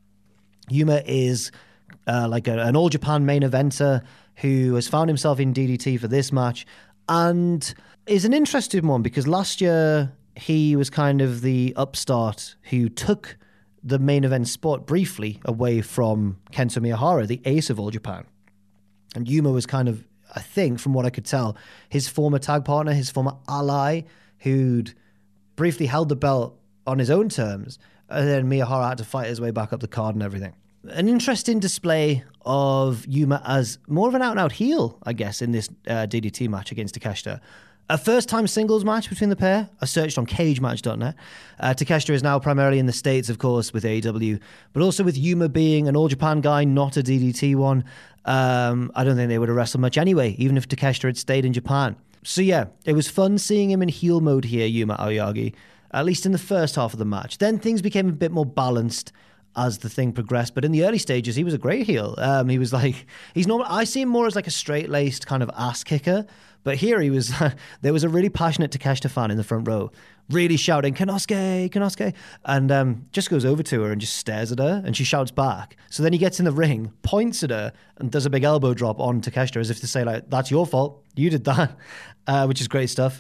Yuma is uh, like a, an All Japan main eventer who has found himself in D D T for this match, and is an interesting one because last year he was kind of the upstart who took the main event spot briefly away from Kento Miyahara, the ace of All Japan. And Yuma was kind of, I think, from what I could tell, his former tag partner, his former ally, who'd briefly held the belt on his own terms, and then Miyahara had to fight his way back up the card and everything. An interesting display of Yuma as more of an out-and-out heel, I guess, in this uh, D D T match against Takeshita. A first-time singles match between the pair. I searched on cage match dot net. Uh, Takeshita is now primarily in the States, of course, with A E W, but also with Yuma being an All Japan guy, not a D D T one. Um, I don't think they would have wrestled much anyway, even if Takeshita had stayed in Japan. So yeah, it was fun seeing him in heel mode here, Yuma Aoyagi, at least in the first half of the match. Then things became a bit more balanced as the thing progressed, but in the early stages, he was a great heel. Um, he was like, he's normal. I see him more as like a straight-laced kind of ass kicker, but here he was, there was a really passionate Takeshita fan in the front row, really shouting, Konosuke, Konosuke, and um, just goes over to her and just stares at her, and she shouts back. So then he gets in the ring, points at her, and does a big elbow drop on Takeshita, as if to say, like, that's your fault, you did that, uh, which is great stuff.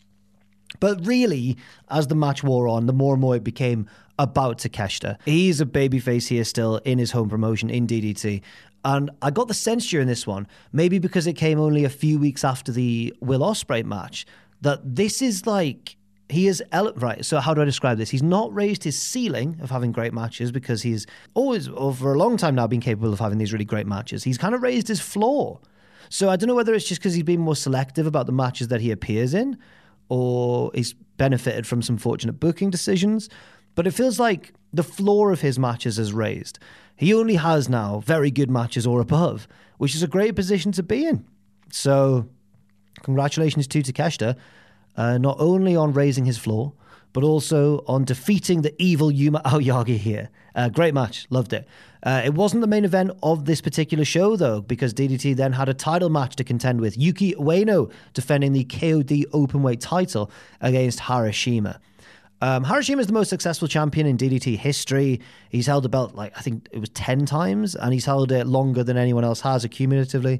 But really, as the match wore on, the more and more it became about Takeshita. He's a babyface here still in his home promotion in D D T. And I got the sense during this one, maybe because it came only a few weeks after the Will Ospreay match, that this is like, he is, ele- right, so how do I describe this? He's not raised his ceiling of having great matches because he's always, over a long time now, been capable of having these really great matches. He's kind of raised his floor. So I don't know whether it's just because he's been more selective about the matches that he appears in, or he's benefited from some fortunate booking decisions, but it feels like the floor of his matches is raised. He only has now very good matches or above, which is a great position to be in. So congratulations to Takeshita, uh, not only on raising his floor, but also on defeating the evil Yuma Aoyagi here. Uh, great match. Loved it. Uh, it wasn't the main event of this particular show, though, because D D T then had a title match to contend with. Yuki Ueno defending the K O D Openweight title against Harashima. Um, Harashima is the most successful champion in D D T history. He's held the belt, like, I think it was ten times, and he's held it longer than anyone else has accumulatively.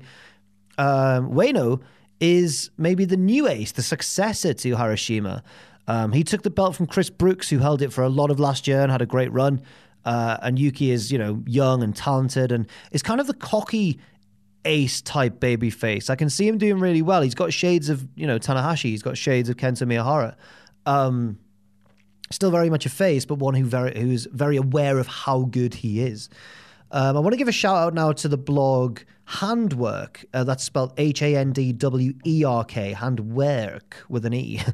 Um, Ueno is maybe the new ace, the successor to Harashima. Um, he took the belt from Chris Brooks, who held it for a lot of last year and had a great run. Uh, and Yuki is, you know, young and talented and is kind of the cocky ace type baby face. I can see him doing really well. He's got shades of, you know, Tanahashi. He's got shades of Kento Miyahara. Um, still very much a face, but one who very who's very aware of how good he is. Um, I want to give a shout out now to the blog Handwerk. Uh, that's spelled H A N D W E R K, Handwerk with an E.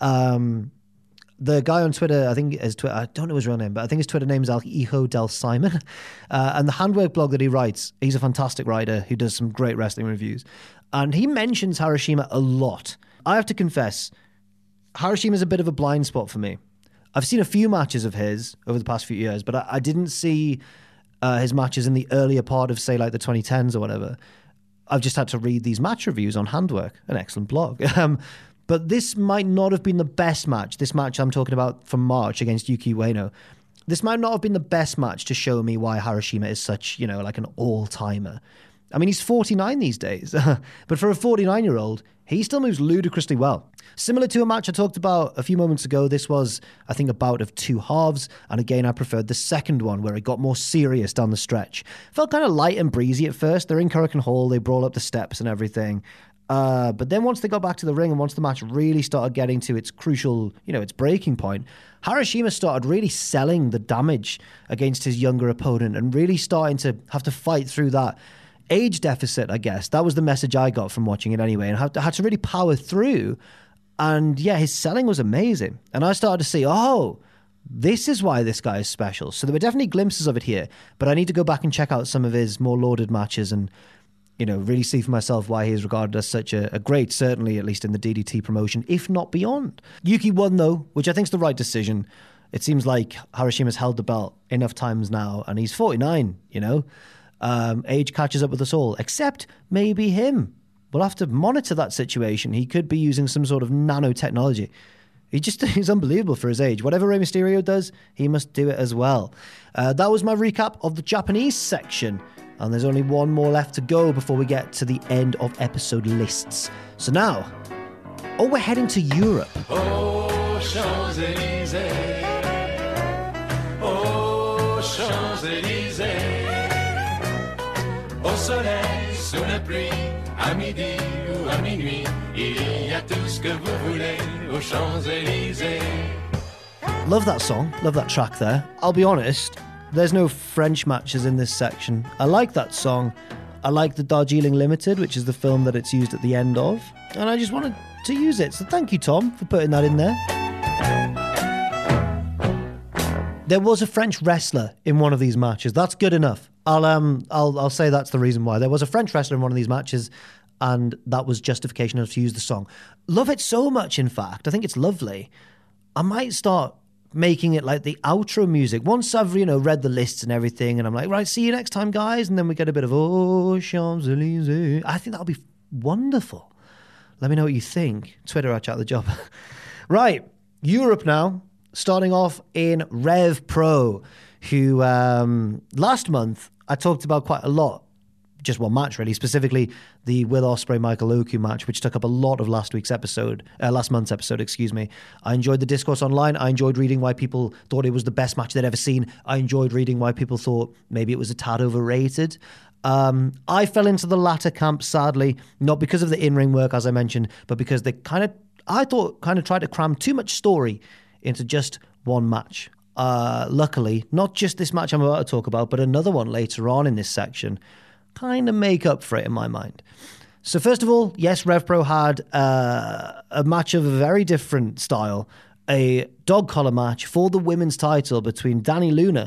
Um, the guy on Twitter, I think his Twitter, I don't know his real name, but I think his Twitter name is Alhijo del Simon. Uh, and the Handwerk blog that he writes, he's a fantastic writer who does some great wrestling reviews. And he mentions Harashima a lot. I have to confess, Harashima is a bit of a blind spot for me. I've seen a few matches of his over the past few years, but I, I didn't see uh, his matches in the earlier part of, say, like the twenty tens or whatever. I've just had to read these match reviews on Handwerk, an excellent blog. Um, but this might not have been the best match. This match I'm talking about from March against Yuki Ueno. This might not have been the best match to show me why Harashima is such, you know, like an all-timer. I mean, he's forty-nine these days, but for a forty-nine-year-old, he still moves ludicrously well. Similar to a match I talked about a few moments ago, this was, I think, a bout of two halves, and again, I preferred the second one, where it got more serious down the stretch. Felt kind of light and breezy at first. They're in Korakuen Hall, they brawl up the steps and everything. Uh, but then once they got back to the ring and once the match really started getting to its crucial, you know, its breaking point, Harashima started really selling the damage against his younger opponent and really starting to have to fight through that age deficit, I guess. That was the message I got from watching it anyway, and had to, had to really power through. And yeah, his selling was amazing. And I started to see, oh, this is why this guy is special. So there were definitely glimpses of it here, but I need to go back and check out some of his more lauded matches and, you know, really see for myself why he is regarded as such a, a great, certainly at least in the D D T promotion, if not beyond. Yuki won though, which I think is the right decision. It seems like Harashima's held the belt enough times now, and he's forty-nine, you know. Um, age catches up with us all, except maybe him. We'll have to monitor that situation. He could be using some sort of nanotechnology. He just he's unbelievable for his age. Whatever Rey Mysterio does, he must do it as well. Uh, that was my recap of the Japanese section. And there's only one more left to go before we get to the end of episode lists. So now, oh, we're heading to Europe. Oh, Champs-Élysées. Oh, Champs-Élysées. Au soleil, sous la pluie, à midi ou à minuit, il y a tout ce que vous voulez aux Champs-Élysées. Love that song, love that track there. I'll be honest, there's no French matches in this section. I like that song. I like the Darjeeling Limited, which is the film that it's used at the end of, and I just wanted to use it. So thank you, Tom, for putting that in there. There was a French wrestler in one of these matches. That's good enough. I'll um I'll I'll say that's the reason why. There was a French wrestler in one of these matches, and that was justification enough to use the song. Love it so much, in fact. I think it's lovely. I might start making it like the outro music. Once I've, you know, read the lists and everything, and I'm like, right, see you next time, guys. And then we get a bit of, oh, Champs-Élysées. I think that'll be wonderful. Let me know what you think. Twitter at Chat the Job. Right, Europe now. Starting off in Rev Pro, who um, last month I talked about quite a lot. Just one match, really, specifically the Will Ospreay Michael Oku match, which took up a lot of last week's episode, uh, last month's episode, excuse me. I enjoyed the discourse online. I enjoyed reading why people thought it was the best match they'd ever seen. I enjoyed reading why people thought maybe it was a tad overrated. Um, I fell into the latter camp, sadly, not because of the in-ring work, as I mentioned, but because they kind of, I thought, kind of tried to cram too much story into just one match. Uh, luckily, not just this match I'm about to talk about, but another one later on in this section kind of make up for it in my mind. So first of all, yes, RevPro had uh, a match of a very different style, a dog collar match for the women's title between Dani Luna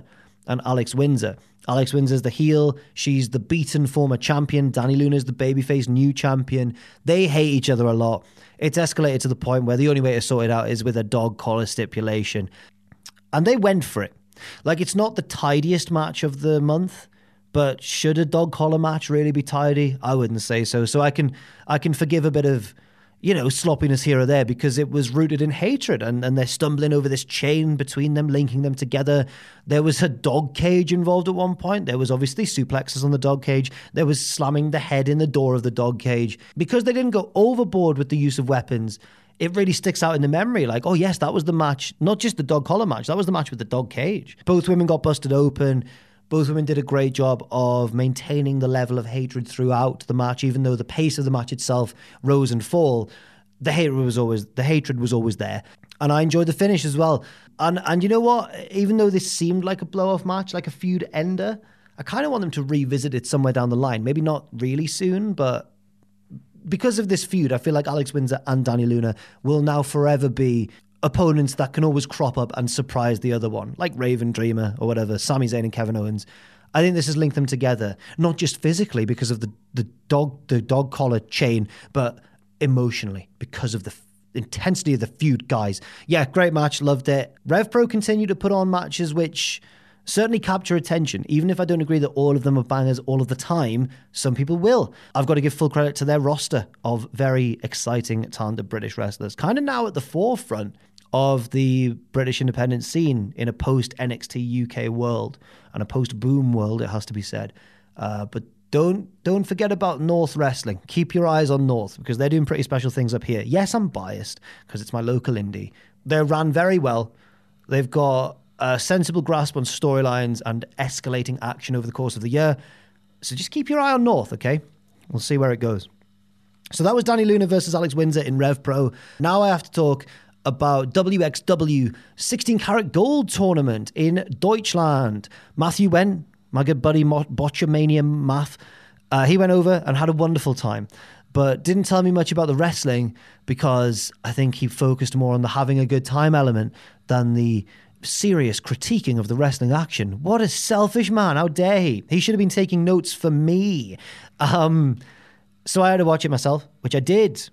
and Alex Windsor. Alex Windsor's the heel. She's the beaten former champion. Dani Luna's the babyface new champion. They hate each other a lot. It's escalated to the point where the only way to sort it out is with a dog collar stipulation. And they went for it. Like, it's not the tidiest match of the month, but should a dog collar match really be tidy? I wouldn't say so. So I can I can forgive a bit of, you know, sloppiness here or there because it was rooted in hatred and, and they're stumbling over this chain between them, linking them together. There was a dog cage involved at one point. There was obviously suplexes on the dog cage. There was slamming the head in the door of the dog cage. Because they didn't go overboard with the use of weapons, it really sticks out in the memory. Like, oh yes, that was the match, not just the dog collar match, that was the match with the dog cage. Both women got busted open. Both women did a great job of maintaining the level of hatred throughout the match, even though the pace of the match itself rose and fall. The hatred was always the hatred was always there, and I enjoyed the finish as well. And and you know what? Even though this seemed like a blow-off match, like a feud ender, I kind of want them to revisit it somewhere down the line. Maybe not really soon, but because of this feud, I feel like Alex Windsor and Dani Luna will now forever be opponents that can always crop up and surprise the other one, like Raven Dreamer or whatever, Sami Zayn and Kevin Owens. I think this has linked them together, not just physically because of the, the dog the dog collar chain, but emotionally because of the f- intensity of the feud, guys. Yeah, great match, loved it. RevPro continue to put on matches which certainly capture attention. Even if I don't agree that all of them are bangers all of the time, some people will. I've got to give full credit to their roster of very exciting, talented British wrestlers. Kind of now at the forefront of the British independent scene in a post-N X T U K world and a post-Boom world, it has to be said. Uh, but don't don't forget about North Wrestling. Keep your eyes on North because they're doing pretty special things up here. Yes, I'm biased because it's my local indie. They're ran very well. They've got a sensible grasp on storylines and escalating action over the course of the year. So just keep your eye on North, okay? We'll see where it goes. So that was Dani Luna versus Alex Windsor in RevPro. Now I have to talk about W X W sixteen karat gold tournament in Deutschland. Matthew went, my good buddy Botchamania Math. Uh, he went over and had a wonderful time, but didn't tell me much about the wrestling because I think he focused more on the having a good time element than the serious critiquing of the wrestling action. What a selfish man. How dare he? He should have been taking notes for me. Um, so I had to watch it myself, which I did.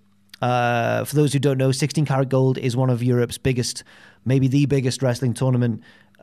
Uh, for those who don't know, sixteen karat gold is one of Europe's biggest, maybe the biggest wrestling tournament.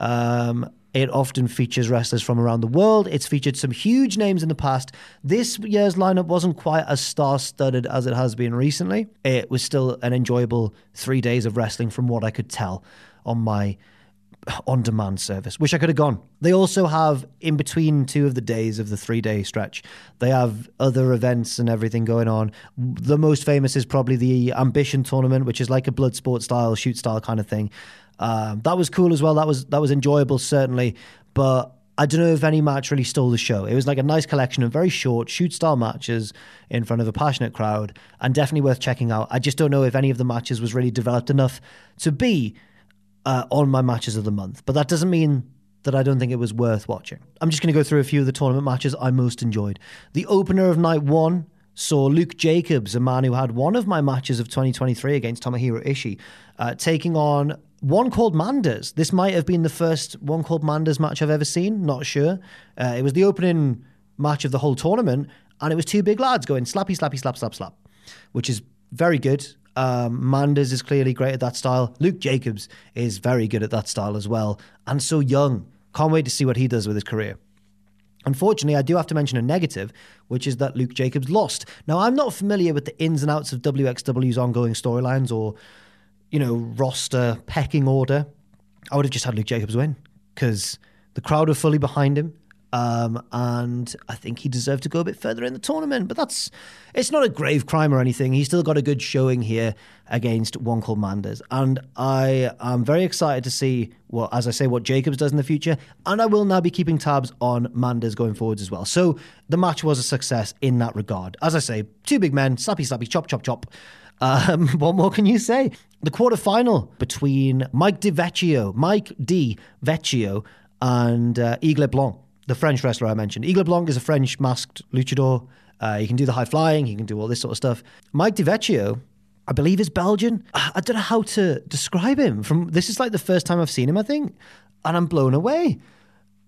Um, it often features wrestlers from around the world. It's featured some huge names in the past. This year's lineup wasn't quite as star-studded as it has been recently. It was still an enjoyable three days of wrestling from what I could tell on my on-demand service. Wish I could have gone. They also have, in between two of the days of the three-day stretch, they have other events and everything going on. The most famous is probably the Ambition tournament, which is like a blood sport style, shoot style kind of thing. Um, that was cool as well. That was that was enjoyable, certainly. But I don't know if any match really stole the show. It was like a nice collection of very short shoot style matches in front of a passionate crowd and definitely worth checking out. I just don't know if any of the matches was really developed enough to be Uh, on my matches of the month. But that doesn't mean that I don't think it was worth watching. I'm just going to go through a few of the tournament matches I most enjoyed. The opener of night one saw Luke Jacobs, a man who had one of my matches of twenty twenty-three against Tomohiro Ishii, uh, taking on One Called Manders. This might have been the first One Called Manders match I've ever seen, not sure. Uh, it was the opening match of the whole tournament, and it was two big lads going slappy, slappy, slap, slap, slap, which is very good. Um, Manders is clearly great at that style. Luke Jacobs is very good at that style as well, and so young. Can't wait to see what he does with his career. Unfortunately, I do have to mention a negative, which is that Luke Jacobs lost. Now, I'm not familiar with the ins and outs of W X W's ongoing storylines or, you know, roster pecking order. I would have just had Luke Jacobs win because the crowd were fully behind him. Um, and I think he deserved to go a bit further in the tournament, but that's, it's not a grave crime or anything. He's still got a good showing here against One Called Manders. And I am very excited to see what, as I say, what Jacobs does in the future. And I will now be keeping tabs on Manders going forwards as well. So the match was a success in that regard. As I say, two big men, slappy, slappy, chop, chop, chop. Um, what more can you say? The quarterfinal between Mike DiVecchio, Mike D. Vecchio and uh, Eagle Blanc, the French wrestler I mentioned. Eagle Blanc is a French masked luchador. Uh, he can do the high flying. He can do all this sort of stuff. Mike DiVecchio, I believe, is Belgian. I don't know how to describe him. From This is like the first time I've seen him, I think, and I'm blown away.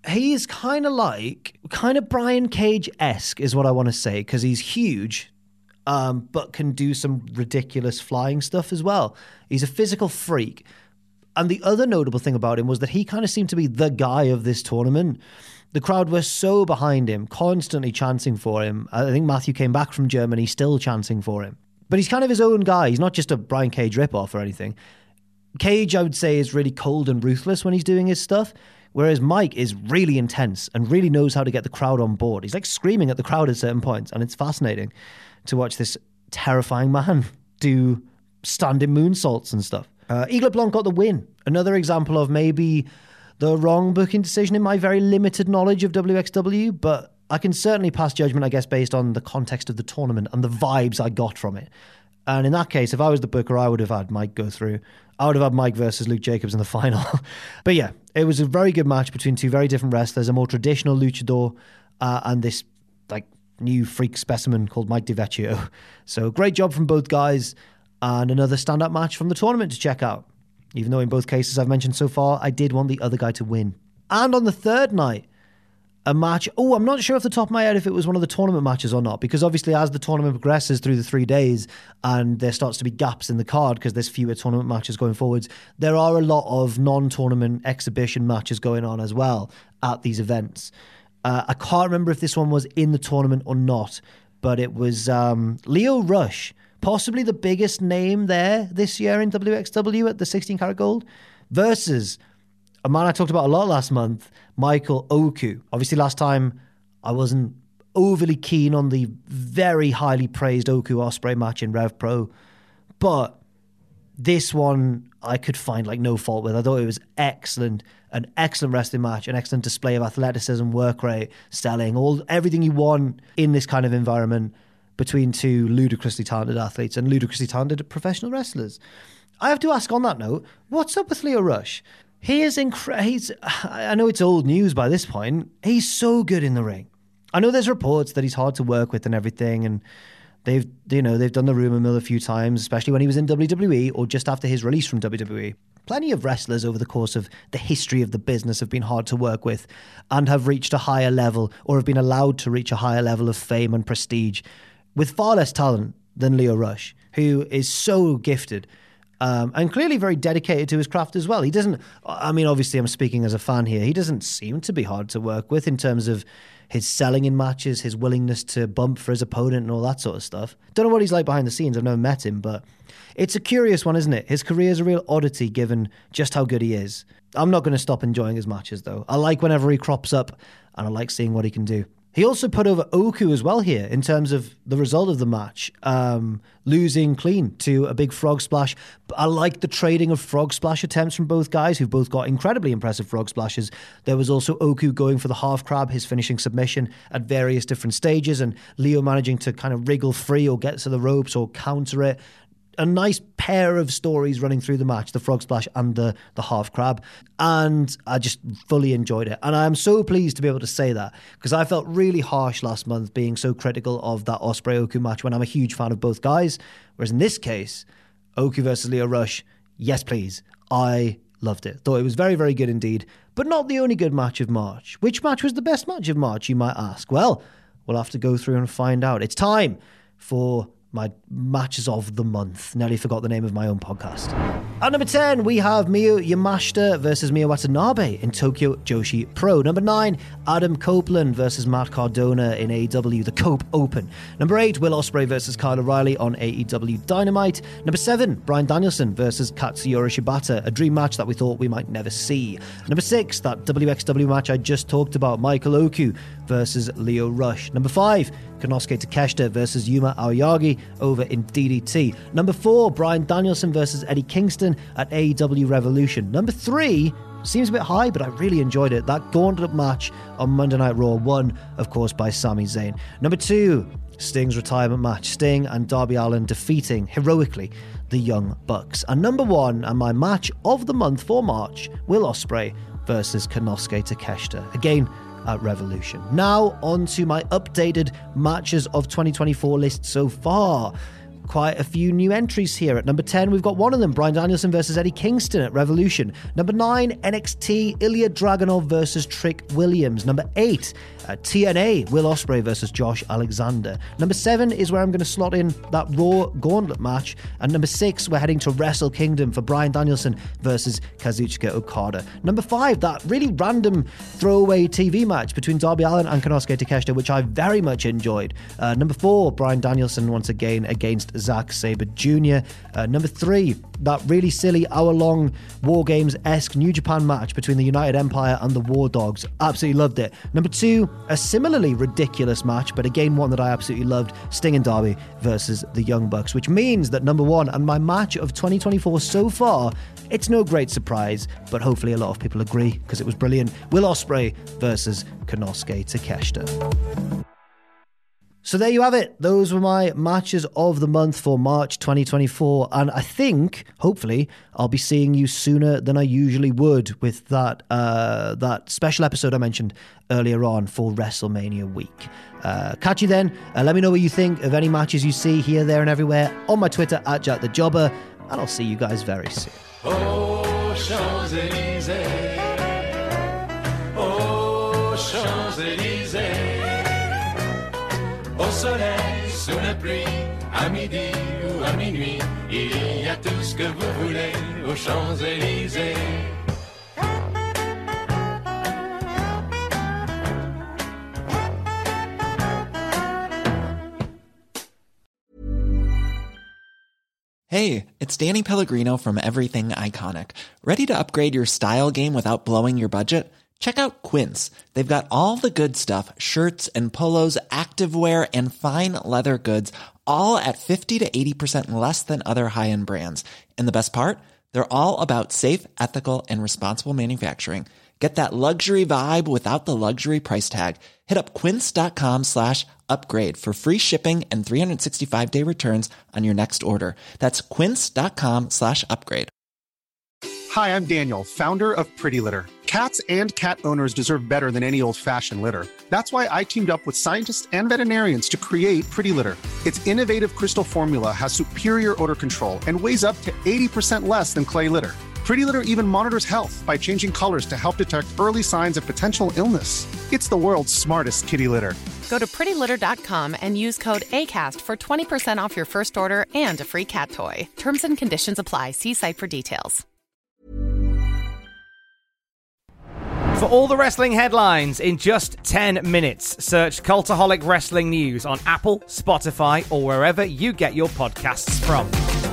he is kind of like, kind of Brian Cage-esque is what I want to say, because he's huge, um, but can do some ridiculous flying stuff as well. He's a physical freak. And the other notable thing about him was that he kind of seemed to be the guy of this tournament. The crowd were so behind him, constantly chanting for him. I think Matthew came back from Germany still chanting for him. But he's kind of his own guy. He's not just a Brian Cage ripoff or anything. Cage, I would say, is really cold and ruthless when he's doing his stuff, whereas Mike is really intense and really knows how to get the crowd on board. He's like screaming at the crowd at certain points, and it's fascinating to watch this terrifying man do standing moonsaults and stuff. Uh, Eaglet Blanc got the win. Another example of maybe the wrong booking decision in my very limited knowledge of W X W, but I can certainly pass judgment, I guess, based on the context of the tournament and the vibes I got from it. And in that case, if I was the booker, I would have had Mike go through. I would have had Mike versus Luke Jacobs in the final. But yeah, it was a very good match between two very different wrestlers, a more traditional luchador uh, and this like new freak specimen called Mike DiVecchio. So great job from both guys, and another standout match from the tournament to check out. Even though in both cases I've mentioned so far, I did want the other guy to win. And on the third night, a match. Oh, I'm not sure off the top of my head if it was one of the tournament matches or not, because obviously as the tournament progresses through the three days and there starts to be gaps in the card because there's fewer tournament matches going forwards, there are a lot of non-tournament exhibition matches going on as well at these events. Uh, I can't remember if this one was in the tournament or not, but it was um, Lio Rush, possibly the biggest name there this year in W X W at the sixteen karat gold, versus a man I talked about a lot last month, Michael Oku. Obviously, last time I wasn't overly keen on the very highly praised Oku Ospreay match in Rev Pro, but this one I could find like no fault with. I thought it was excellent, an excellent wrestling match, an excellent display of athleticism, work rate, selling, all everything you want in this kind of environment between two ludicrously talented athletes and ludicrously talented professional wrestlers. I have to ask on that note, what's up with Lio Rush? He is incredible. He's, I know it's old news by this point. He's so good in the ring. I know there's reports that he's hard to work with and everything, and they've, you know, they've done the rumor mill a few times, especially when he was in W W E or just after his release from W W E. Plenty of wrestlers over the course of the history of the business have been hard to work with and have reached a higher level or have been allowed to reach a higher level of fame and prestige with far less talent than Lio Rush, who is so gifted. Um, and clearly very dedicated to his craft as well. He doesn't, I mean, obviously I'm speaking as a fan here, he doesn't seem to be hard to work with in terms of his selling in matches, his willingness to bump for his opponent and all that sort of stuff. Don't know what he's like behind the scenes, I've never met him, but it's a curious one, isn't it? His career is a real oddity given just how good he is. I'm not going to stop enjoying his matches though. I like whenever he crops up and I like seeing what he can do. He also put over Oku as well here in terms of the result of the match, um, losing clean to a big frog splash. I like the trading of frog splash attempts from both guys, who've both got incredibly impressive frog splashes. There was also Oku going for the half crab, his finishing submission at various different stages, and Lio managing to kind of wriggle free or get to the ropes or counter it. A nice pair of stories running through the match, the frog splash and the, the half crab. And I just fully enjoyed it. And I'm so pleased to be able to say that, because I felt really harsh last month being so critical of that Ospreay Oku match when I'm a huge fan of both guys. Whereas in this case, Oku versus Lio Rush, yes please. I loved it. Thought it was very, very good indeed. But not the only good match of March. Which match was the best match of March, you might ask? Well, we'll have to go through and find out. It's time for my matches of the month. Nearly forgot the name of my own podcast. At number ten, we have Miyu Yamashita versus Miya Watanabe in Tokyo Joshi Pro. Number nine, Adam Copeland versus Matt Cardona in A E W, the Cope Open. Number eight, Will Ospreay versus Kyle O'Reilly on A E W Dynamite. Number seven, Bryan Danielson versus Katsuyori Shibata, a dream match that we thought we might never see. Number six, that W X W match I just talked about, Michael Oku versus Lio Rush. Number five, Konosuke Takeshita versus Yuma Aoyagi over in D D T. Number four, Bryan Danielson versus Eddie Kingston at A E W Revolution. Number three, seems a bit high, but I really enjoyed it, that gauntlet match on Monday Night Raw, won, of course, by Sami Zayn. Number two, Sting's retirement match, Sting and Darby Allin defeating, heroically, the Young Bucks. And number one, and my match of the month for March, Will Ospreay versus Konosuke Takeshita. Again, at Revolution. Now on to my updated matches of twenty twenty-four list so far. quite a few new entries here. At number ten, we've got one of them, Bryan Danielson versus Eddie Kingston at Revolution. Number nine, N X T, Ilya Dragunov versus Trick Williams. Number eight, uh, T N A, Will Ospreay versus Josh Alexander. Number seven is where I'm going to slot in that Raw Gauntlet match. And number six, we're heading to Wrestle Kingdom for Bryan Danielson versus Kazuchika Okada. Number five, that really random throwaway T V match between Darby Allin and Konosuke Takeshita, which I very much enjoyed. Uh, number four, Bryan Danielson once again against Zack Sabre Junior Uh, number three, that really silly hour-long War Games-esque New Japan match between the United Empire and the War Dogs. Absolutely loved it. Number two, a similarly ridiculous match, but again one that I absolutely loved, Sting and Darby versus the Young Bucks, which means that number one and my match of twenty twenty-four so far, it's no great surprise, but hopefully a lot of people agree because it was brilliant. Will Ospreay versus Konosuke Takeshita. So there you have it. Those were my matches of the month for March twenty twenty-four. And I think, hopefully, I'll be seeing you sooner than I usually would with that uh, that special episode I mentioned earlier on for WrestleMania week. Uh, catch you then. Uh, let me know what you think of any matches you see here, there, and everywhere on my Twitter at Jack the Jobber. And I'll see you guys very soon. Oh, Champs-Élysées. Oh, Champs-Élysées. Au soleil, sous la pluie, à midi ou à minuit, il y a tout ce que vous voulez aux Champs-Élysées. Hey, it's Danny Pellegrino from Everything Iconic. Ready to upgrade your style game without blowing your budget? Check out Quince. They've got all the good stuff, shirts and polos, activewear, and fine leather goods, all at fifty to eighty percent less than other high-end brands. And the best part? They're all about safe, ethical, and responsible manufacturing. Get that luxury vibe without the luxury price tag. Hit up quince.com slash upgrade for free shipping and three sixty-five day returns on your next order. That's quince.com slash upgrade. Hi, I'm Daniel, founder of Pretty Litter. Cats and cat owners deserve better than any old-fashioned litter. That's why I teamed up with scientists and veterinarians to create Pretty Litter. Its innovative crystal formula has superior odor control and weighs up to eighty percent less than clay litter. Pretty Litter even monitors health by changing colors to help detect early signs of potential illness. It's the world's smartest kitty litter. Go to pretty litter dot com and use code ACAST for twenty percent off your first order and a free cat toy. Terms and conditions apply. See site for details. For all the wrestling headlines in just ten minutes, search Cultaholic Wrestling News on Apple, Spotify, or wherever you get your podcasts from.